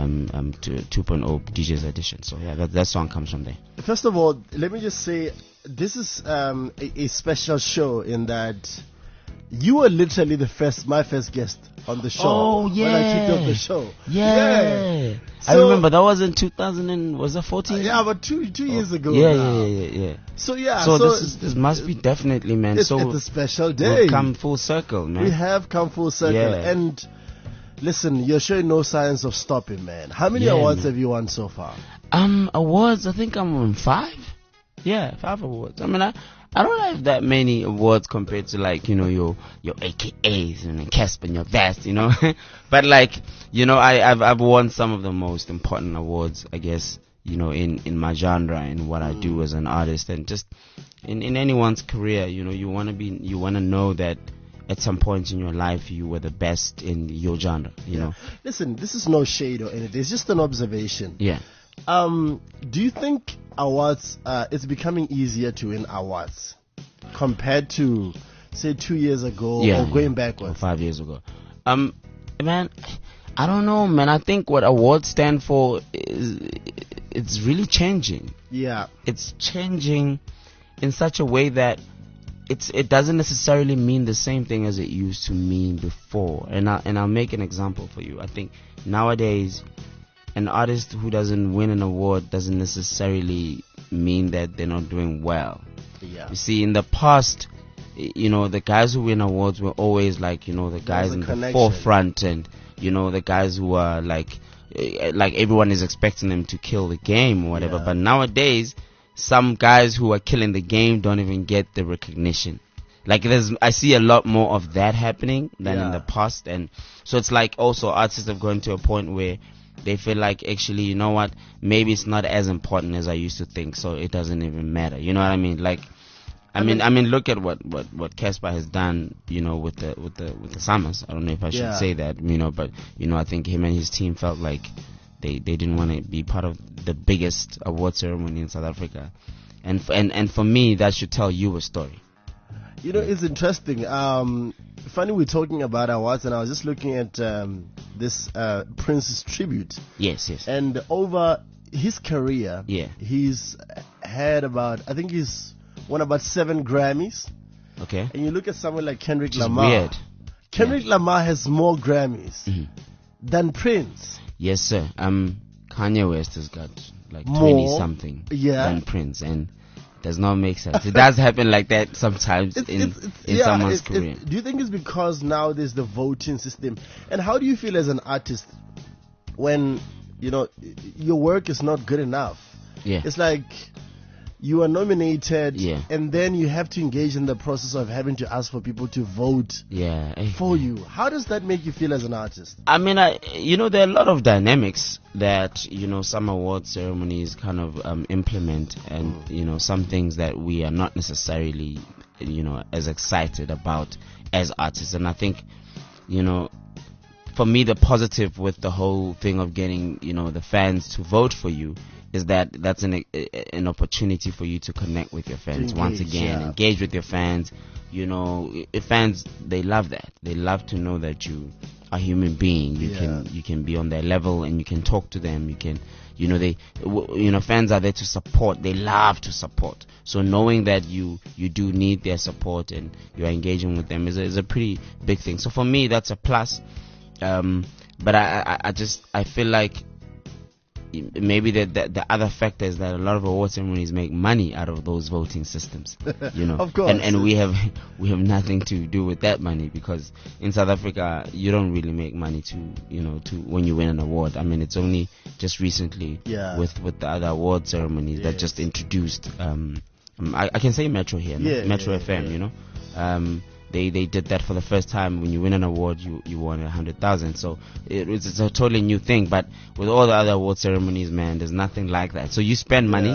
to 2.0 DJs edition. So yeah, that song comes from there. First of all, let me just say this is a special show in that you were literally my first guest on the show. Oh, When I kicked off yeah. the show. Yeah. I So- remember that was in 2000 and was that 14? Yeah, but two years ago. Yeah, now. yeah. So yeah, So this must be definitely, man. it's So a special day. we've come full circle, man. We have come full circle. Yeah. And listen, you're showing no signs of stopping, man. How many Yeah, awards man. have you won so far? Awards, I think I'm on 5. Yeah, 5 awards. I mean, I don't have that many awards compared to, like, you know, your AKAs and Casper and your Vast, you know. But like, you know, I've won some of the most important awards, I guess, you know, in my genre and what I do as an artist, and just in anyone's career, you know, you want to know that at some point in your life you were the best in your genre, you know. Listen, this is no shade or anything. It's just an observation. Yeah. Do you think awards, it's becoming easier to win awards compared to, say, 2 years ago Yeah, or going or backwards? 5 years ago. Man, I don't know, man. I think what awards stand for is it's really changing. Yeah. It's changing in such a way that it doesn't necessarily mean the same thing as it used to mean before. And I'll make an example for you. I think nowadays an artist who doesn't win an award doesn't necessarily mean that they're not doing well. Yeah. You see, in the past, you know, the guys who win awards were always like, you know, the guys a in the connection. forefront, and, you know, the guys who are like everyone is expecting them to kill the game or whatever. Yeah. But nowadays, some guys who are killing the game don't even get the recognition. Like, I see a lot more of that happening than in Yeah. the past. And so it's like also artists have gone to a point where they feel like, actually, you know what, maybe it's not as important as I used to think, so it doesn't even matter. You know what I mean? Like, I mean, look at what Casper has done, you know, with the Summers. I don't know if I should Yeah. say that, you know, but, you know, I think him and his team felt like they didn't want to be part of the biggest award ceremony in South Africa, and for me, that should tell you a story. You know, it's interesting. Funny we're talking about awards, and I was just looking at this Prince's tribute. Yes. And over his career, Yeah. he's had I think he's won about 7 Grammys. Okay. And you look at someone like Kendrick Which is Lamar. weird. Kendrick Lamar has more Grammys than Prince. Yes, sir. Kanye West has got like More, 20 something yeah. than Prince, and does not make sense. It does happen like that sometimes in someone's career. Do you think it's because now there's the voting system? And how do you feel as an artist when, you know, your work is not good enough? Yeah. It's like you are nominated, Yeah. and then you have to engage in the process of having to ask for people to vote Yeah. for you. How does that make you feel as an artist? I mean, you know, there are a lot of dynamics that, you know, some award ceremonies kind of implement, and, you know, some things that we are not necessarily, you know, as excited about as artists. And I think, you know, for me, the positive with the whole thing of getting, you know, the fans to vote for you is that that's an opportunity for you to connect with your fans once engage, again, yeah. engage with your fans. You know, fans, they love that. They love to know that you are a human being. You can be on their level, and you can talk to them. You can, you know, fans are there to support. They love to support. So knowing that you do need their support and you're engaging with them is a pretty big thing. So for me, that's a plus. But I feel like maybe the other factor is that a lot of award ceremonies make money out of those voting systems, you know. Of course. And we have nothing to do with that money, because in South Africa you don't really make money to when you win an award. I mean, it's only just recently with the other award ceremonies that just introduced I can say Metro here, no? Metro FM, you know. They did that for the first time. When you win an award, you won 100,000. So it's a totally new thing. But with all the other award ceremonies, man, there's nothing like that. So you spend money,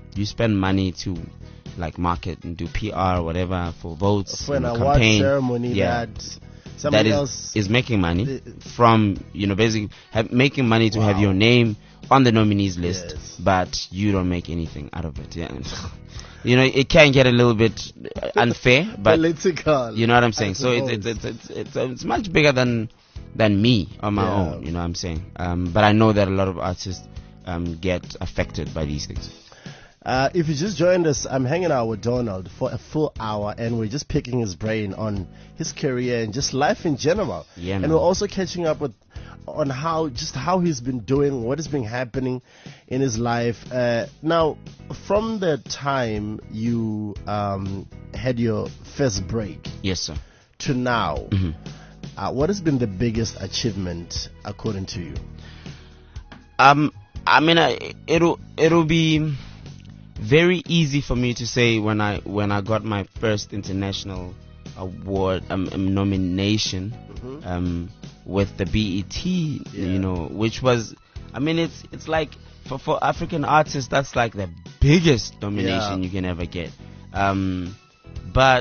to like market and do PR or whatever for votes for an and award campaign. ceremony that somebody else is making money from, you know, basically making money to have your name on the nominees list, but you don't make anything out of it. Yeah. you know, it can get a little bit unfair, but Political. you know what I'm I saying. So suppose. it's much bigger than me on my Yeah. own. You know what I'm saying. But I know that a lot of artists get affected by these things. If you just joined us, I'm hanging out with Donald for a full hour, and we're just picking his brain on his career and just life in general. Yeah, and man. we're also catching up on how he's been doing, what has been happening in his life. Now, from the time you had your first break Yes, sir. to now, Mm-hmm. what has been the biggest achievement according to you? I mean, it'll be very easy for me to say when I got my first international award nomination with the BET, you know, which was, I mean, it's like for African artists, that's like the biggest nomination you can ever get. But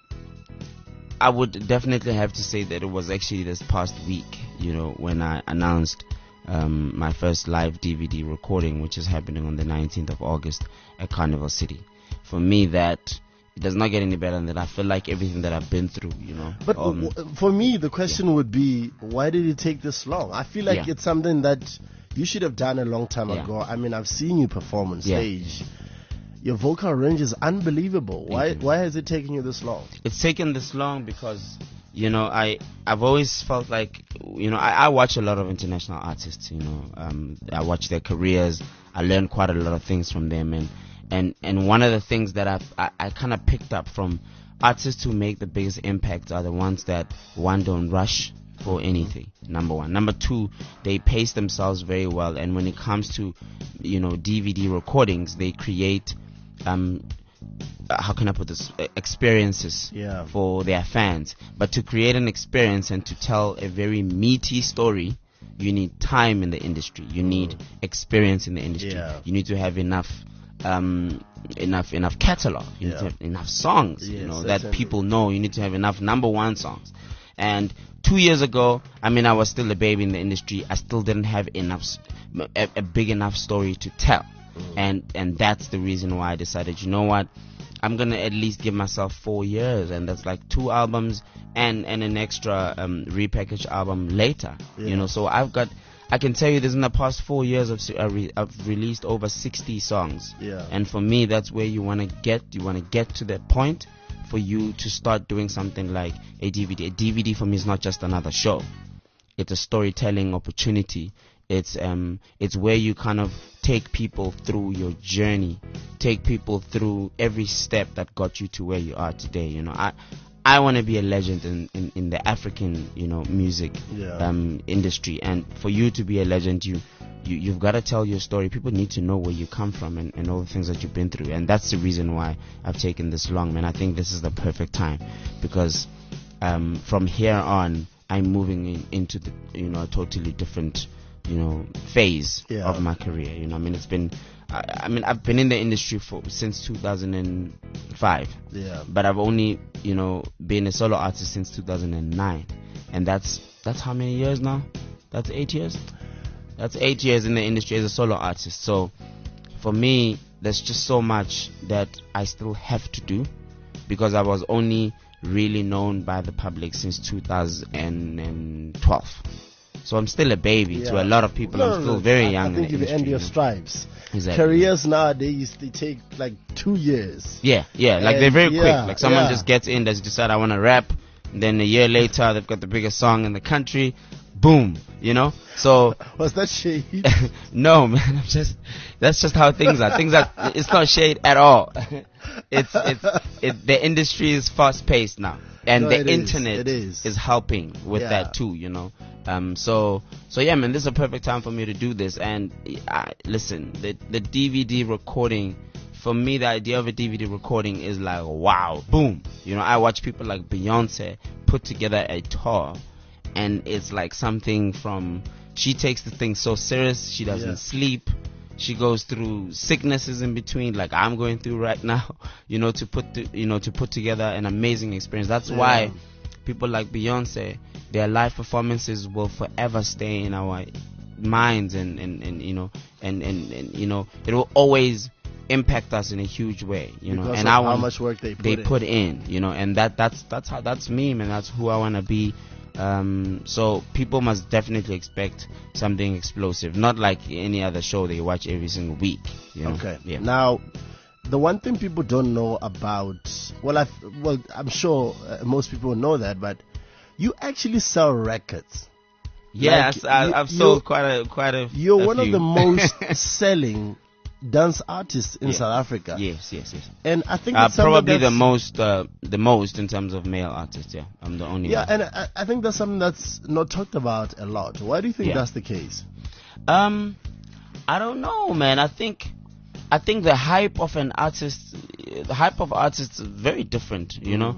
I would definitely have to say that it was actually this past week, you know, when I announced my first live DVD recording, which is happening on the 19th of August at Carnival City. For me, that it does not get any better than that. I feel like everything that I've been through, you know. But for me, the question would be, why did it take this long? I feel like Yeah. it's something that you should have done a long time Yeah. ago. I mean, I've seen you perform on Yeah. stage. Your vocal range is unbelievable. Thank you. Why has it taken you this long? It's taken this long because, you know, I've always felt like, you know, I watch a lot of international artists, you know. I watch their careers. I learn quite a lot of things from them, and one of the things that I kind of picked up from artists who make the biggest impact are the ones that, one, don't rush for anything, number one. Number two, they pace themselves very well, and when it comes to, you know, DVD recordings, they create how can I put this, experiences Yeah. for their fans. But to create an experience and to tell a very meaty story, you need time in the industry. You need experience in the industry. Yeah. You need to have enough catalog. You need to have enough songs, you Yes, know, that certainly. people know. You need to have enough number one songs. And 2 years ago, I mean, I was still a baby in the industry. I still didn't have a big enough story to tell. And that's the reason why I decided, you know what, I'm gonna at least give myself 4 years, and that's like 2 albums and an extra repackaged album later. You know, so I can tell you this, in the past 4 years I've released over 60 songs. Yeah. And for me, that's where you wanna get to that point for you to start doing something like a DVD. A DVD for me is not just another show. It's a storytelling opportunity. It's where you kind of take people through your journey, take people through every step that got you to where you are today. You know, I want to be a legend in the African, you know, music industry, and for you to be a legend, you've got to tell your story. People need to know where you come from and all the things that you've been through, and that's the reason why I've taken this long, man. I think this is the perfect time because from here on, I'm moving into the, you know, a totally different, you know, phase of my career. You know, I mean, it's been, I mean, I've been in the industry since 2005. Yeah. But I've only, you know, been a solo artist since 2009, and that's how many years now? That's 8 years. That's 8 years in the industry as a solo artist. So, for me, there's just so much that I still have to do because I was only really known by the public since 2012. So I'm still a baby to a lot of people. I'm still very young. I think in you've the ended industry, your you know. stripes. Exactly. Careers nowadays, they take like 2 years. Yeah, like they're very quick. Yeah, Like someone yeah. just gets in, they decide I want to rap, and then a year later they've got the biggest song in the country. Boom, you know. So Was that shade? no, man, that's just how things are. It's not shade at all. The industry is fast paced now, and No, the it is. internet It is. helping with Yeah. that too, you know. So yeah, man, this is a perfect time for me to do this. And listen, the DVD recording, for me, the idea of a DVD recording is like, wow, boom. You know, I watch people like Beyonce put together a tour, and it's like something from, she takes the thing so serious, she doesn't sleep, she goes through sicknesses in between, like I'm going through right now, you know, to put together an amazing experience. That's why people like Beyonce, their live performances will forever stay in our minds, and you know, and you know, it will always impact us in a huge way, you know. Because And of I how want much work they put put in. in, you know, and that's me, man. That's who I want to be. So people must definitely expect something explosive, not like any other show they watch every single week, you know. Okay. Yeah. Now, the one thing people don't know about, well, I'm sure most people know that, but you actually sell records. Yes, Like, I've you- sold quite a. You're a one of few. the most selling dance artists in Yeah. South Africa. Yes. And I think that's something Probably the that's- most in terms of male artists. Yeah, I'm the only Yeah, one. and I think that's something that's not talked about a lot. Why do you think Yeah. that's the case? I don't know, man. I think the hype of an artist, the hype of artists is very different. You know,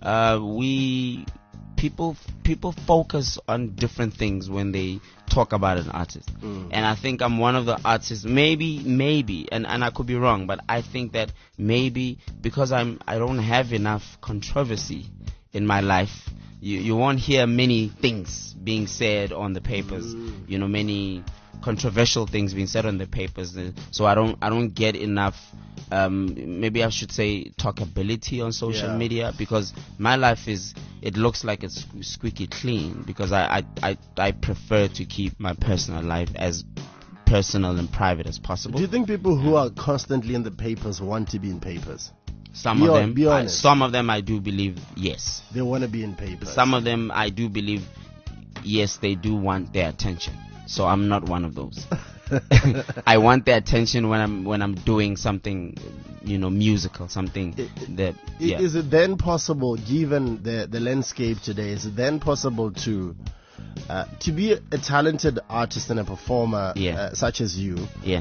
people focus on different things when they talk about an artist. And I think I'm one of the artists, maybe, and I could be wrong, but I think that maybe because I don't have enough controversy in my life, you won't hear many things being said on the papers, you know, many controversial things being said on the papers. So I don't get enough, maybe I should say, talkability on social Yeah. media, because my life it looks like it's squeaky clean, because I prefer to keep my personal life as personal and private as possible. Do you think people who are constantly in the papers want to be in papers? Some Be of hon- them, be honest. some of them I do believe yes. They want to be in papers. Some of them I do believe yes, they do want their attention. So I'm not one of those. I want their attention when I'm doing something, you know, musical, something that yeah. Is it then possible, given the landscape today, is it then possible to be a talented artist and a performer Yeah. such as you, Yeah.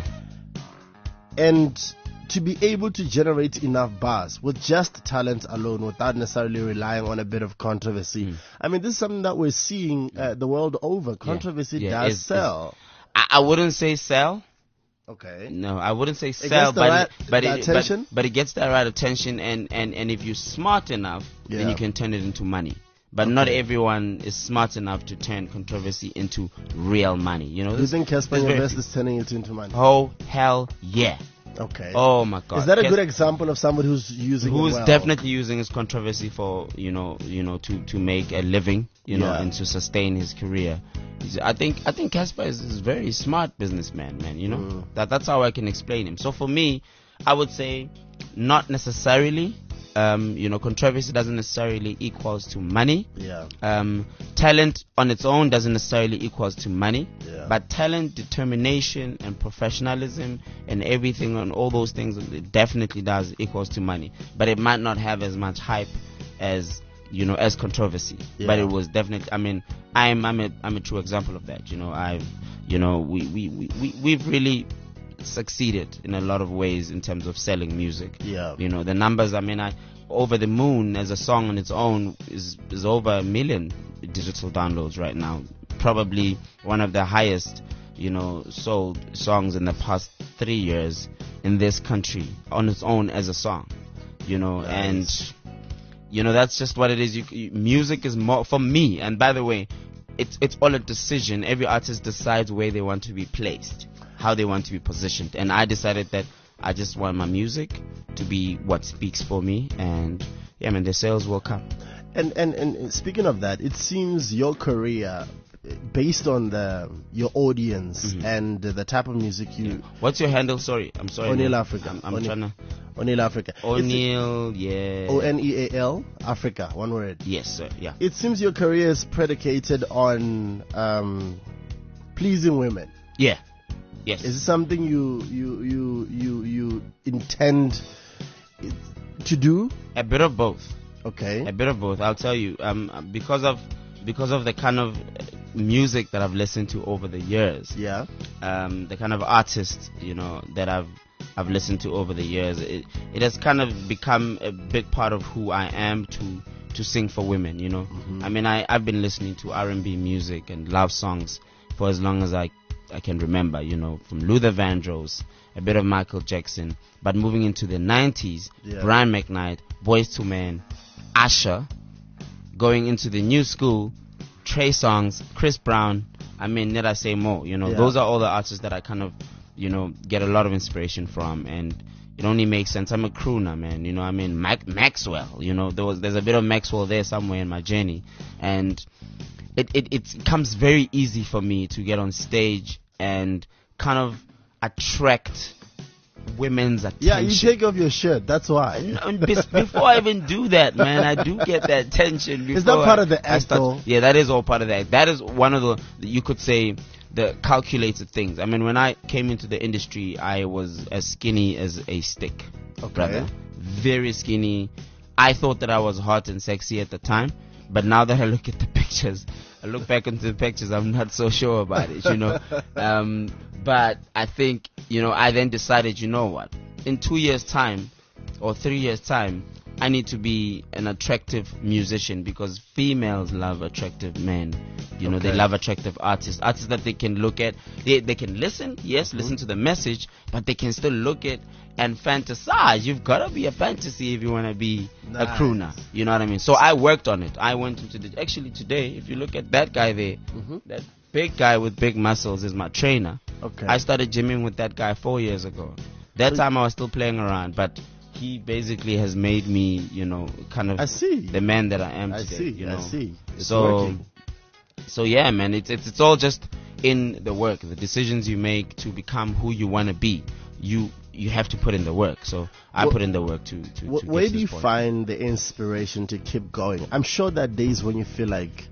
and to be able to generate enough buzz with just talent alone without necessarily relying on a bit of controversy? I mean, this is something that we're seeing the world over. Controversy Yeah, does it's- sell. I wouldn't say sell. Okay. No, I wouldn't say gets sell, the but right- but the attention? but it gets the right attention, and if you're smart enough, then Yeah. you can turn it into money. But not Okay. everyone is smart enough to turn controversy into real money. You know, Do you think Casper it's very Invest few. is turning it into money? Oh hell yeah! Okay. Oh my god! Is that a Cas- good example of somebody who's using it who's well? definitely using his controversy for to make a living, Yeah. and to sustain his career. I think Casper is a very smart businessman, man. You know, that's how I can explain him. So for me, I would say not necessarily. Controversy doesn't necessarily equals to money. Yeah. Talent on its own doesn't necessarily equals to money. Yeah. But talent, determination, and professionalism, and everything, and all those things, it definitely does equals to money. But it might not have as much hype as as controversy. Yeah. But it was definitely. I mean, I'm a true example of that. We've really succeeded in a lot of ways in terms of selling music. Yeah. The numbers, I mean, Over the Moon as a song on its own is over 1 million digital downloads right now. Probably one of the highest, sold songs in the past 3 years in this country on its own as a song. And that's just what it is. Music is more for me. And by the way, it's all a decision. Every artist decides where they want to be placed, how they want to be positioned. And I decided that I just want my music to be what speaks for me, and yeah, man, the sales will come. And speaking of that, it seems your career, based on your audience and the type of music you. What's your handle? Sorry, I'm sorry. O'Neal man. Africa. I'm trying to. O'Neal Africa. O'Neal, yeah. Oneal Africa, one word. Yes, sir. Yeah. It seems your career is predicated on pleasing women. Yeah. Yes. Is it something you intend to do? A bit of both. Okay. A bit of both. I'll tell you. Because of the kind of music that I've listened to over the years. Yeah. The kind of artists, that I've listened to over the years. It has kind of become a big part of who I am to sing for women. I mean, I've been listening to R&B music and love songs for as long as I can remember, from Luther Vandross, a bit of Michael Jackson, but moving into the 90s, Yeah. Brian McKnight, Boyz II Men, Usher, going into the new school, Trey Songz, Chris Brown, I mean, need I say more, Yeah. those are all the artists that I kind of, get a lot of inspiration from, and, it only makes sense. I'm a crooner, man. You know, I mean, Maxwell. You know, there's a bit of Maxwell there somewhere in my journey, and it comes very easy for me to get on stage and kind of attract women's attention. Yeah, you take off your shirt. That's why. Before I even do that, man, I do get that attention. Is that part of the act, though? Yeah, that is all part of the act. That is one of the, you could say, the calculated things. I mean, when I came into the industry, I was as skinny as a stick, brother. Very skinny. I thought that I was hot and sexy at the time, but now that I look at the pictures, I look back into the pictures, I'm not so sure about it, you know. But I think, you know, I then decided, you know what, in 2 years' time or 3 years' time, I need to be an attractive musician, because females love attractive men. You know, they love attractive artists that they can look at. They can listen, listen to the message, but they can still look at and fantasize. You've got to be a fantasy if you want to be a crooner. You know what I mean? So I worked on it. I went into the, actually today, if you look at that guy there, that big guy with big muscles is my trainer. I started gymming with that guy 4 years ago. That time I was still playing around, but he basically has made me, you know, kind of the man that I am today. You know? It's working. So yeah, man, it's all just in the work, the decisions you make to become who you want to be. You have to put in the work. So I put in the work to where do you find the inspiration to keep going? I'm sure there are days when you feel like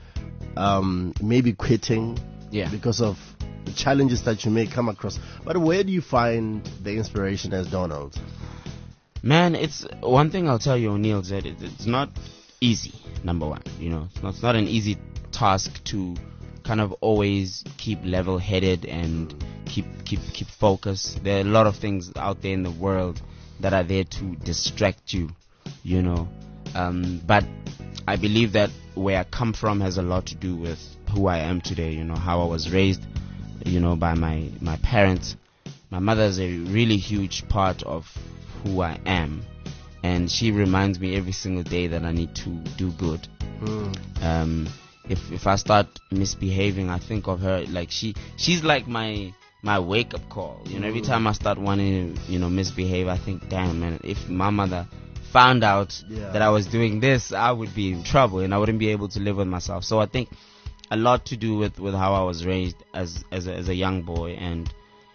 maybe quitting because of the challenges that you may come across. But where do you find the inspiration as Donald? Man, it's one thing I'll tell you, O'Neal, that it's not easy. Number one, you know, it's not an easy task to kind of always keep level-headed and keep focused. There are a lot of things out there in the world that are there to distract you, you know. But I believe that where I come from has a lot to do with who I am today. You know, how I was raised, you know, by my parents. My mother is a really huge part of who I am, and she reminds me every single day that I need to do good. If I start misbehaving, I think of her like she's like my wake up call. You know, every time I start wanting to, you know, misbehave, I think, damn, man, if my mother found out that I was doing this, I would be in trouble and I wouldn't be able to live with myself. So I think a lot to do with how I was raised as a young boy, and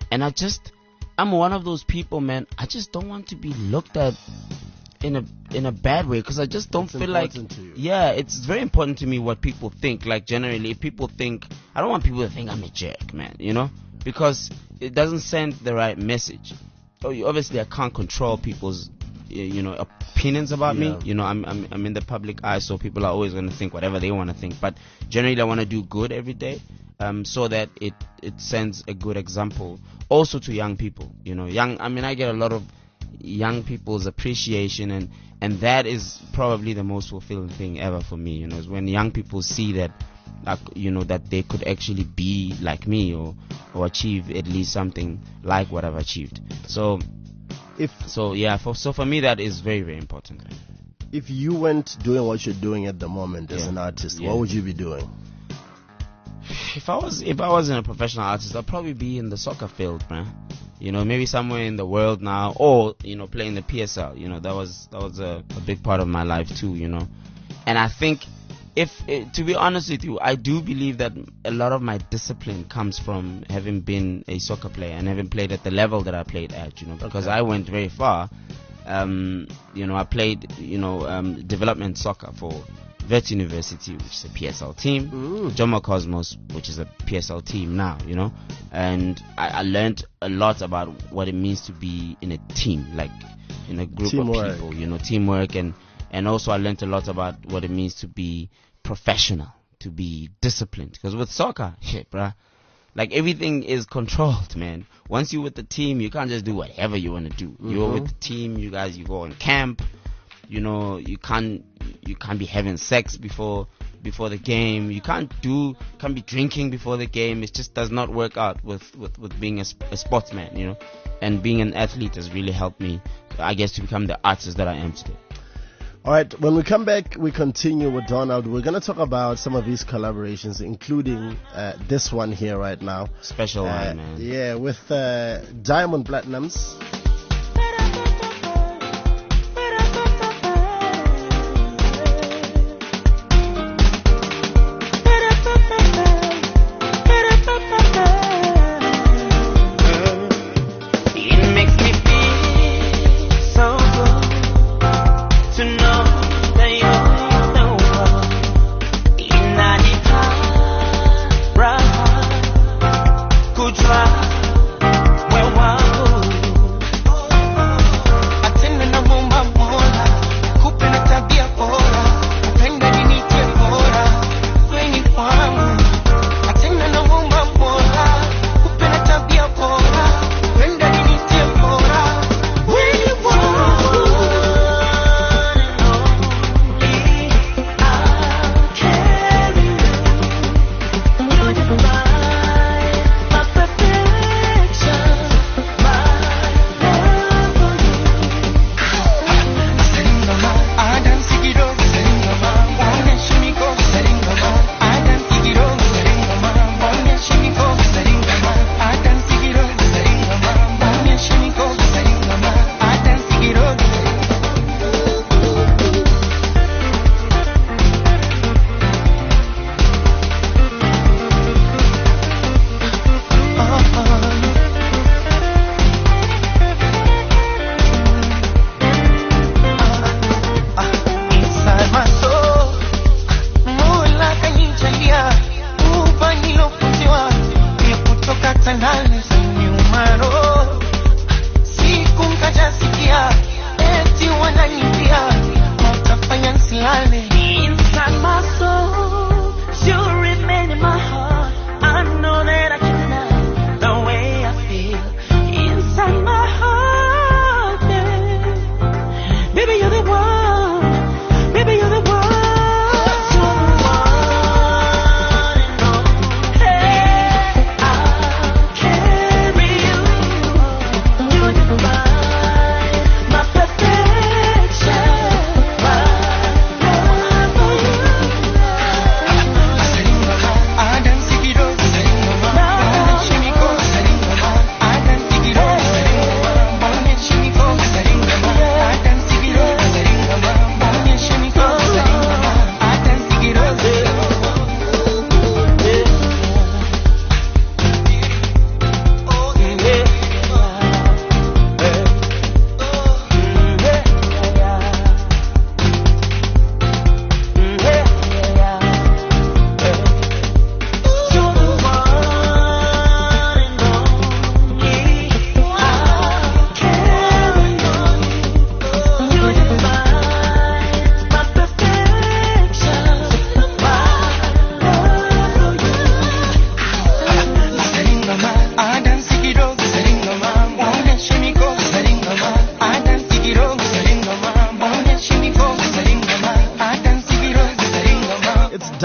I'm one of those people, man. I just don't want to be looked at in a bad way, because I just don't feel like, it's very important to me what people think. Like, generally, if people think, I don't want people to think I'm a jerk, man, you know, because it doesn't send the right message. Obviously I can't control people's, you know, opinions about me. You know, I'm in the public eye, so people are always going to think whatever they want to think, but generally I want to do good every day, so that it sends a good example also to young people. You know, I get a lot of young people's appreciation, and that is probably the most fulfilling thing ever for me, you know, is when young people see that, you know, that they could actually be like me or achieve at least something like what I've achieved. So for me that is very, very important. If you weren't doing what you're doing at the moment as an artist, what would you be doing? If I wasn't a professional artist, I'd probably be in the soccer field, man. You know, maybe somewhere in the world now, or, you know, playing the PSL. You know, that was a big part of my life too, you know. And I think, to be honest with you, I do believe that a lot of my discipline comes from having been a soccer player and having played at the level that I played at, you know, because I went very far. You know, I played, you know, development soccer for Wits University, which is a PSL team, Jomo Cosmos, which is a PSL team now, you know, and I learned a lot about what it means to be in a team, like in a group of people, you know, teamwork, and also I learned a lot about what it means to be professional, to be disciplined, because with soccer, shit, bruh, like everything is controlled, man. Once you're with the team, you can't just do whatever you want to do. You're with the team, you go on camp. You know, you can't be having sex before the game. You can't be drinking before the game. It just does not work out with being a sportsman, you know. And being an athlete has really helped me, I guess, to become the artist that I am today. All right, when we come back, we continue with Donald. We're going to talk about some of his collaborations, including this one here right now. Special one, man. Yeah, with Diamond Platnumz.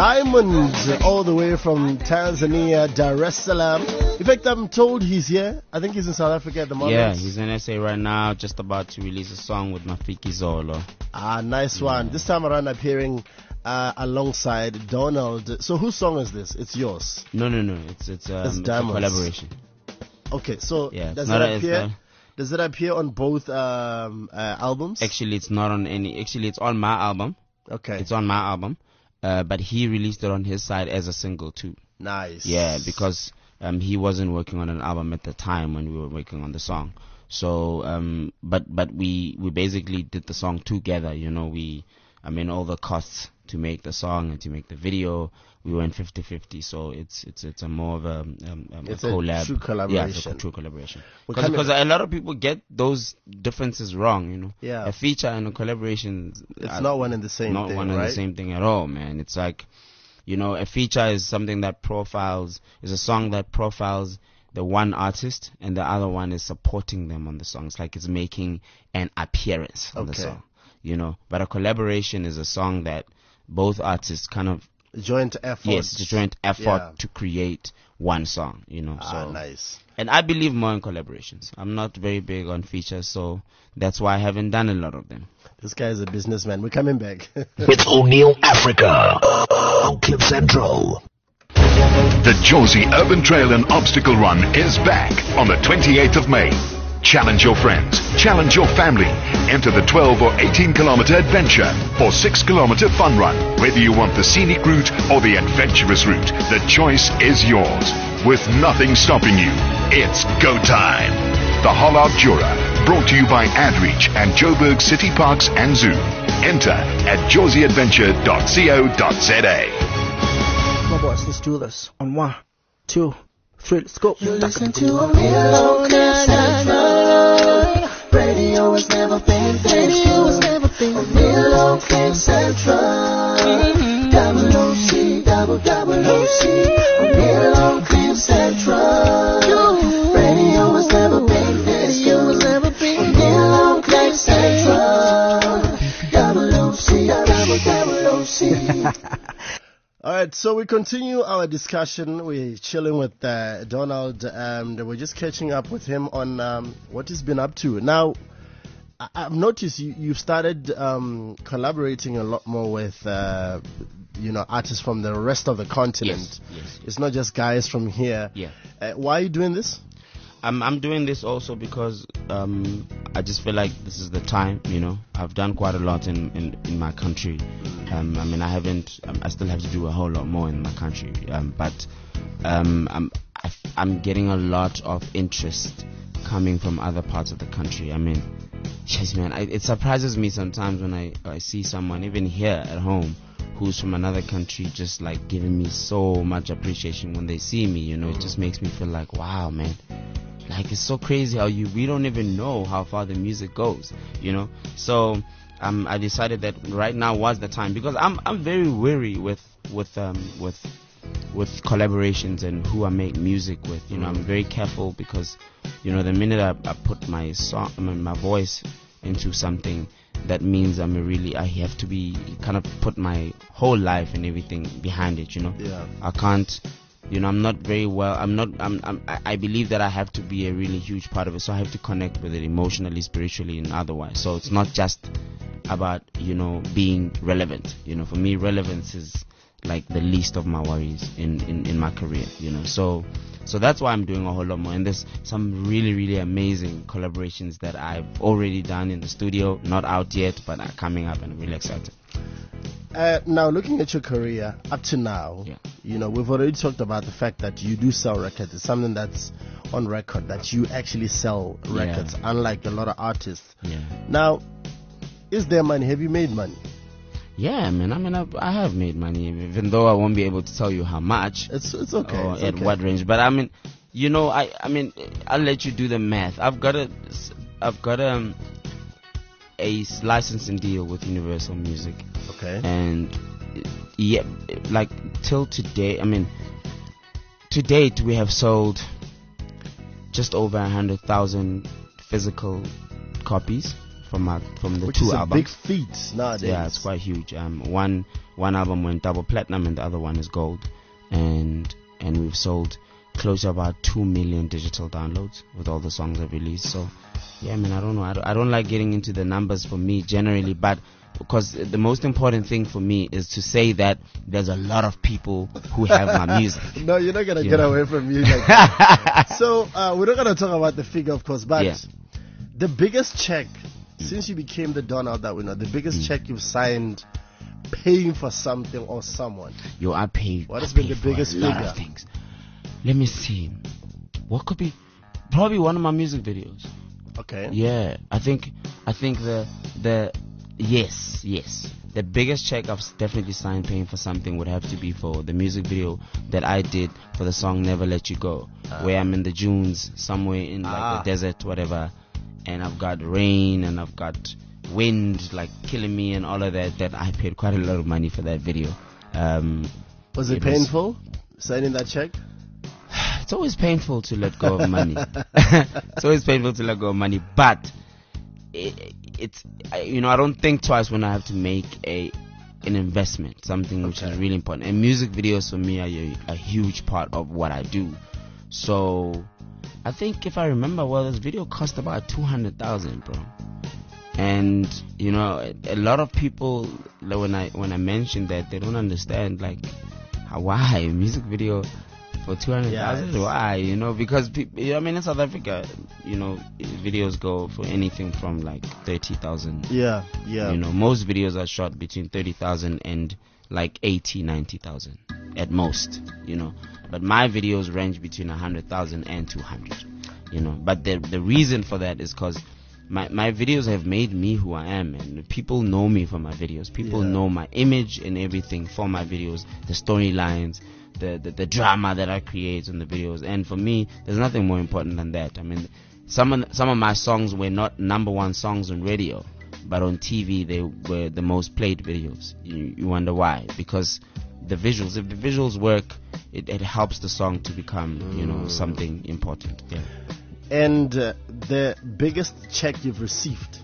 Diamond, all the way from Tanzania, Dar es Salaam. In fact, I'm told he's here. I think he's in South Africa at the moment. Yeah, he's in SA right now, just about to release a song with Mafiki Zolo. Ah, nice one. This time around, appearing alongside Donald. So whose song is this? It's yours. No. It's a Diamond's. collaboration. Okay, so Yeah, does it's not it a- appear? Does it appear on both albums? Actually, it's not on any. Actually, it's on my album. Okay, It's on my album. But he released it on his side as a single too. nice. Yeah, because he wasn't working on an album at the time when we were working on the song. So, but we basically did the song together. You know, all the costs to make the song and to make the video, we went 50-50. So it's a more of a It's a collab. true Yeah, it's collaboration. a true collaboration. We're coming- Because a lot of people get those differences wrong. You know, Yeah. a feature and a collaboration. It's not one and the same Not thing, one and right? the same thing at all, man. It's like, you know, a feature is something that is a song that profiles the one artist and the other one is supporting them on the song. It's like it's making an appearance on the Okay. song, you know. But a collaboration is a song that both artists kind of, Joint effort. yes, it's a joint effort Yeah. to create one song, you know. Ah, So, nice. and I believe more in collaborations. I'm not very big on features, so that's why I haven't done a lot of them. This guy is a businessman. We're coming back. It's O'Neill Africa on Clip Central. The Josie Urban Trail and Obstacle Run is back on the 28th of May. Challenge your friends, challenge your family. Enter the 12 or 18 kilometer adventure or 6 kilometer fun run. Whether you want the scenic route or the adventurous route, the choice is yours. With nothing stopping you, it's go time. The Hollard Jura, brought to you by AdReach and Joburg City Parks and Zoo. Enter at josieadventure.co.za. Come on, boys, let's do this. On 1, 2, 3, let's go. Listen to a real Central. Radio has never been this good. A real Clip Central. Double OC, double OC. A real Clip Central. Radio has never been this good. A real Clip Central. Double OC, double OC. All right, so we continue our discussion. We're chilling with Donald, and we're just catching up with him on what he's been up to. Now, I've noticed you've started collaborating a lot more with, artists from the rest of the continent. Yes. It's not just guys from here. Yeah. Why are you doing this? I'm doing this also because I just feel like this is the time, you know. I've done quite a lot in my country. I still have to do a whole lot more in my country. But I'm getting a lot of interest coming from other parts of the country. I mean, yes, man, it surprises me sometimes when I see someone, even here at home, who's from another country, just like giving me so much appreciation when they see me, you know. It just makes me feel like, wow, man. Like, it's so crazy how we don't even know how far the music goes, you know. So I decided that right now was the time, because I'm very wary with collaborations and who I make music with. You know, I'm very careful because, you know, the minute I put my my voice into something, that means I have to be kind of put my whole life and everything behind it. You know, Yeah. I can't. You know, I'm not very well. I believe that I have to be a really huge part of it. So I have to connect with it emotionally, spiritually, and otherwise. So it's not just about, you know, being relevant. You know, for me, relevance is like the least of my worries in my career. You know, so that's why I'm doing a whole lot more. And there's some really, really amazing collaborations that I've already done in the studio, not out yet, but are coming up, and I'm really excited. Now, looking at your career up to now, Yeah. you know, we've already talked about the fact that you do sell records. It's something that's on record, that you actually sell records, unlike a lot of artists. Yeah. Now, is there money? Have you made money? Yeah, man. I mean, I have made money, even though I won't be able to tell you how much It's okay. or it's at okay. what range. But I mean, you know, I mean, I'll let you do the math. I've got a licensing deal with Universal Music, Okay. and yeah, like till today, I mean, to date we have sold just over 100,000 physical copies from the Which two is a albums. big feat nowadays. Yeah, it's quite huge. One album went double platinum and the other one is gold, and we've sold close to about 2 million digital downloads with all the songs I've released. So yeah, I mean, I don't know. I don't like getting into the numbers for me generally, but because the most important thing for me is to say that there's a lot of people who have my music. No, you're not gonna You get know. away from music. Like that. So we're not gonna talk about the figure, of course, but Yeah. the biggest check since you became the Donald that we know, the biggest check you've signed, paying for something or someone. Yo, I paid. What has I been paid the for biggest a lot figure? of things. Let me see. What could be? Probably one of my music videos. Okay. Yeah, I think the yes. The biggest check I've definitely signed paying for something would have to be for the music video that I did for the song Never Let You Go, where I'm in the dunes somewhere in like the desert, whatever, and I've got rain and I've got wind like killing me and all of that. That I paid quite a lot of money for that video. Was it painful signing that check? It's always painful to let go of money. It's always painful to let go of money, but I don't think twice when I have to make an investment, something which is really important. And music videos for me are a huge part of what I do. So I think if I remember well, this video cost about 200,000, bro. And a lot of people, when I mention that, they don't understand why a music video for 200,000. Why? Because people, in South Africa, videos go for anything from like 30,000. Yeah. Most videos are shot between 30,000 and like 80, 90,000 at most. But my videos range between 100,000 and 200. But the reason for that is because my videos have made me who I am, and people know me for my videos. People know my image and everything for my videos, the storylines, the drama that I create in the videos. And for me, there's nothing more important than that. I mean, some of my songs were not number one songs on radio, but on TV they were the most played videos. You wonder why? Because the visuals. If the visuals work, it helps the song to become something important. Yeah. And the biggest check you've received?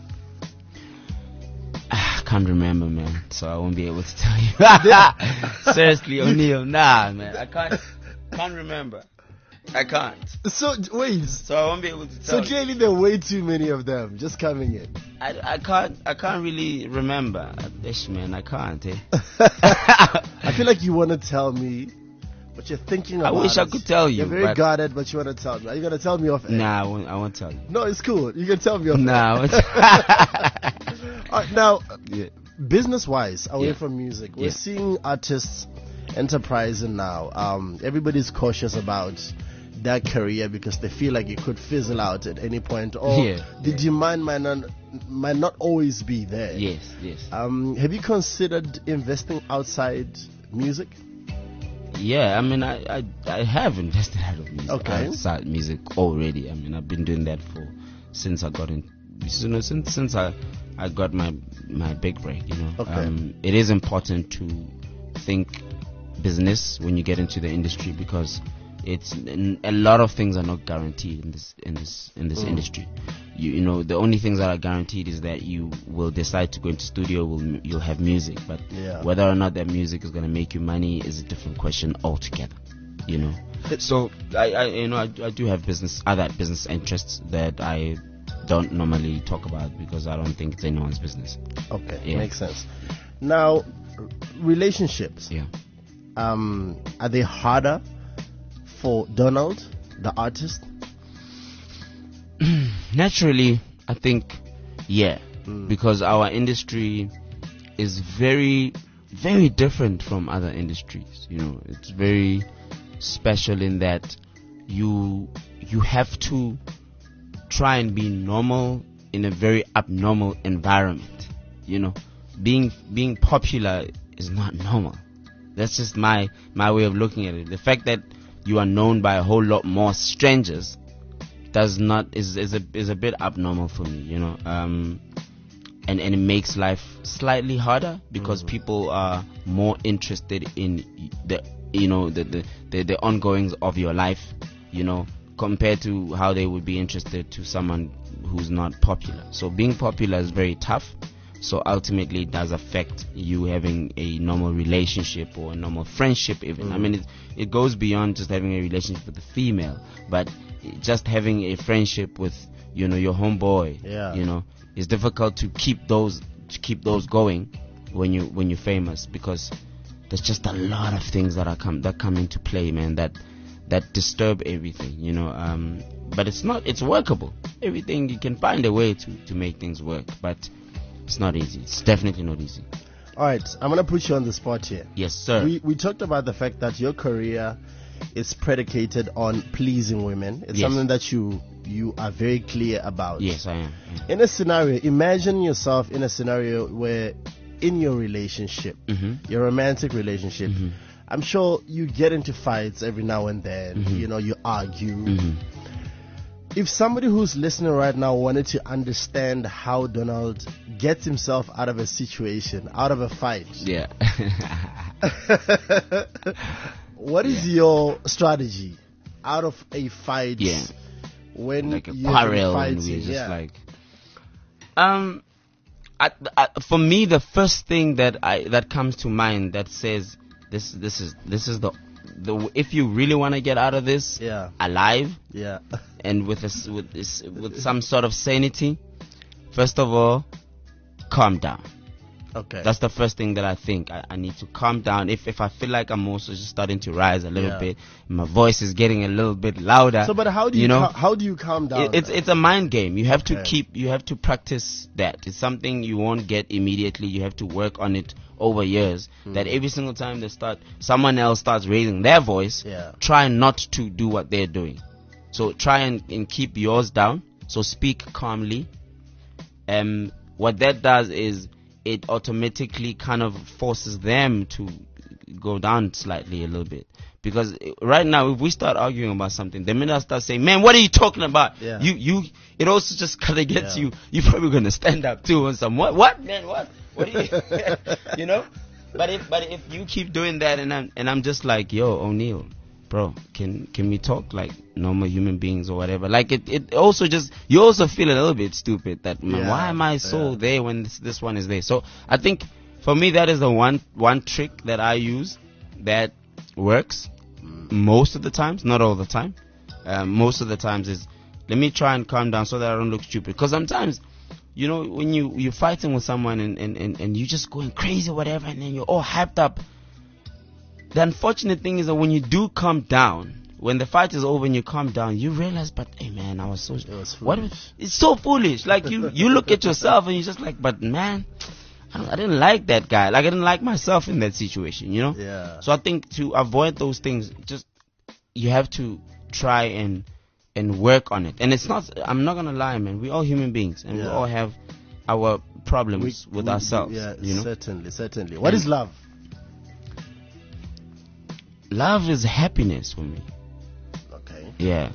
I can't remember, man, so I won't be able to tell you. Seriously, O'Neal, nah, man, I can't remember. I can't. So wait. So I won't be able to tell. So clearly there are way too many of them just coming in. I can't really remember. Man, I can't. I feel like you want to tell me what you're thinking about. I wish I could tell you. You're very guarded, but you want to tell me. Are you going to tell me off air? Nah, I won't tell you. No, it's cool. You can tell me off air. Nah, I won't All right, now, business-wise, away from music, we're Yeah. seeing artists enterprising now. Everybody's cautious about their career because they feel like it could fizzle out at any point, or the demand might not always be there. Yes. Have you considered investing outside music? Yeah, I mean, I have invested outside music already. I mean, I've been doing that since I got in, since I got my big break. Okay. It is important to think business when you get into the industry, because a lot of things are not guaranteed in this industry. The only things that are guaranteed is that you will decide to go into studio, you'll have music, but whether or not that music is going to make you money is a different question altogether. So I do have other business interests that I don't normally talk about because I don't think it's anyone's business. Okay, makes sense. Now, relationships. Yeah. Are they harder for Donald, the artist? Naturally, I think, because our industry is very, very different from other industries. It's very special in that you have to try and be normal in a very abnormal environment. Being popular is not normal. That's just my way of looking at it. The fact that you are known by a whole lot more strangers is a bit abnormal for me, and it makes life slightly harder because people are more interested in the ongoings of your life, compared to how they would be interested to someone who's not popular. So being popular is very tough. So ultimately it does affect you having a normal relationship or a normal friendship even. I mean, it goes beyond just having a relationship with a female, but just having a friendship with, you know, your homeboy, you know, it's difficult to keep those going when you're famous, because there's just a lot of things that come into play, man, that disturb everything, you know. But it's workable. Everything, you can find a way to make things work, but it's not easy. It's definitely not easy. All right, I'm gonna put you on the spot here. Yes, sir. We talked about the fact that your career is predicated on pleasing women. It's something that you are very clear about. Yes, I am. Yeah. In a scenario, imagine yourself in a scenario where in your relationship, your romantic relationship, I'm sure you get into fights every now and then. You know, you argue. If somebody who's listening right now wanted to understand how Donald gets himself out of a situation, out of a fight, what is your strategy out of a fight? When like a you're quarrel, fighting, and we're just like, for me, the first thing that comes to mind that says this is the if you really want to get out of this alive, and with some sort of sanity, first of all, calm down. Okay. That's the first thing that I think. I need to calm down. If I feel like I'm also just starting to rise a little bit, my voice is getting a little bit louder. So, but how do you calm down? It's a mind game. You have to practice that. It's something you won't get immediately. You have to work on it over years. That every single time someone else starts raising their voice, try not to do what they're doing. So try and keep yours down. So speak calmly. What that does is it automatically kind of forces them to go down slightly a little bit. Because right now, if we start arguing about something, the minute I start saying, man, what are you talking about? It also just kind of gets you. You're probably going to stand up too on some, what man, what are you, you know? But if you keep doing that and I'm just like, yo, O'Neal, bro, can we talk like normal human beings or whatever? Like it also just, you also feel a little bit stupid that, man, why am I so there when this one is there? So I think for me that is the one trick that I use that works most of the times, not all the time. Most of the times is, let me try and calm down so that I don't look stupid. Because sometimes, you know, when you're fighting with someone and you're just going crazy or whatever, and then you're all hyped up. The unfortunate thing is that when you do calm down, when the fight is over and you calm down, you realize, but hey man, it was foolish. It's so foolish. Like you look at yourself and you're just like, but man, I didn't like that guy. Like I didn't like myself in that situation, you know? Yeah. So I think to avoid those things, just you have to try and work on it. And it's not, I'm not gonna lie, man, we're all human beings and we all have our problems with ourselves. Yeah, you know? Certainly. What is love? Love is happiness for me. Okay. Yeah.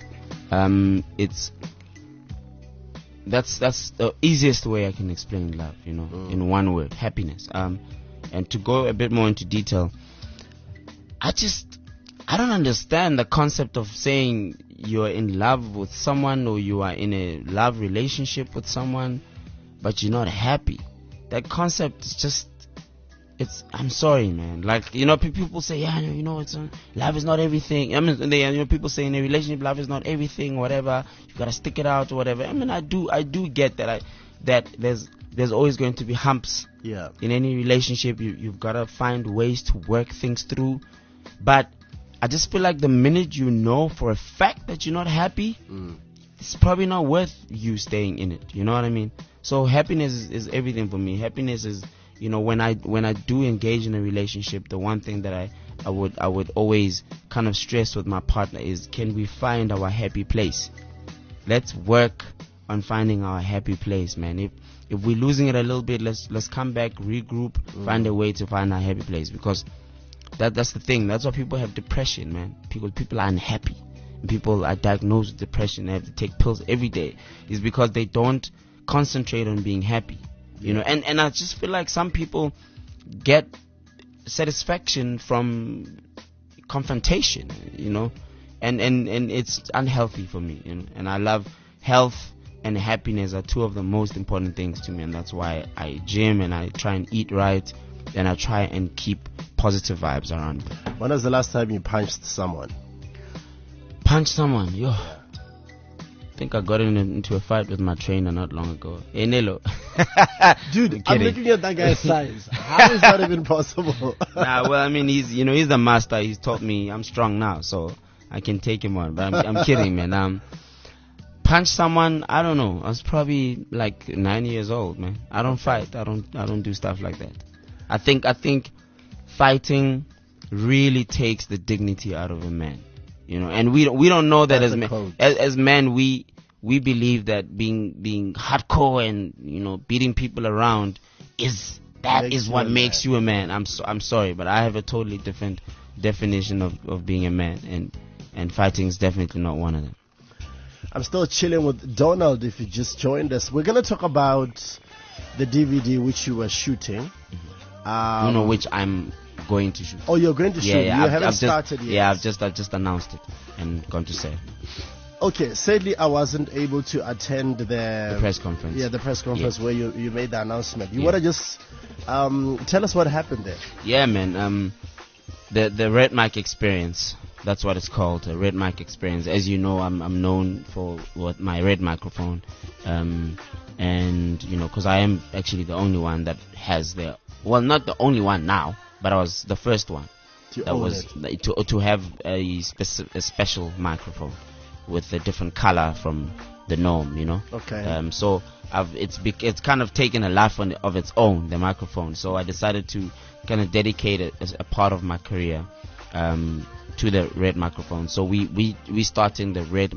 That's the easiest way I can explain love, you know, in one word, happiness. And to go a bit more into detail, I don't understand the concept of saying you're in love with someone or you are in a love relationship with someone, but you're not happy. That concept is just, I'm sorry, man. Like, you know, people say, yeah, you know, love is not everything. I mean, people say in a relationship, love is not everything, whatever. You gotta stick it out or whatever. I mean, I do get that. That there's always going to be humps. Yeah. In any relationship, you've gotta find ways to work things through. But I just feel like the minute you know for a fact that you're not happy, it's probably not worth you staying in it. You know what I mean? So happiness is everything for me. Happiness is, you know, when I do engage in a relationship, the one thing that I would always kind of stress with my partner is, can we find our happy place? Let's work on finding our happy place, man. If we're losing it a little bit, let's come back, regroup, find a way to find our happy place. Because that's the thing. That's why people have depression, man. People are unhappy. People are diagnosed with depression. They have to take pills every day. It's because they don't concentrate on being happy. You know, and I just feel like some people get satisfaction from confrontation, you know, and it's unhealthy for me, you know. And I love health and happiness are two of the most important things to me, and that's why I gym and I try and eat right, and I try and keep positive vibes around me. When was the last time you punched someone? Punch someone, yo. I think I got into a fight with my trainer not long ago. Hey, Nelo. Dude, I'm kidding. looking at that guy's size. How is that even possible? Nah, well, I mean, he's the master. He's taught me I'm strong now, so I can take him on. But I'm kidding, man. Punch someone, I don't know. I was probably like 9 years old, man. I don't fight. I don't do stuff like that. I think fighting really takes the dignity out of a man, you know. And we don't know that That's as a men. code. As men, we believe that being hardcore and, you know, beating people around is Makes what you a makes man. you a man. I'm sorry, but I have a totally different definition of being a man, and fighting is definitely not one of them. I'm still chilling with Donald. If you just joined us, we're gonna talk about the DVD which you were shooting. You know, which I'm going to shoot. Oh, you're going to shoot. You I've haven't just started yet. Yeah, I've just announced it and gone to say Okay, sadly I wasn't able to attend the press conference. Yeah, the press conference where you made the announcement. You Yeah. wanna just tell us what happened there? Yeah, man. The Red Mic Experience. That's what it's called, the Red Mic Experience. As you know, I'm known for my red microphone, and you know, because I am actually the only one that has not the only one now, but I was the first one To that own was it. to have a special microphone with a different color from the norm, you know. Okay. So it's kind of taken a life of its own, the microphone. So I decided to kind of dedicate it as a part of my career to the Red microphone. So we starting the Red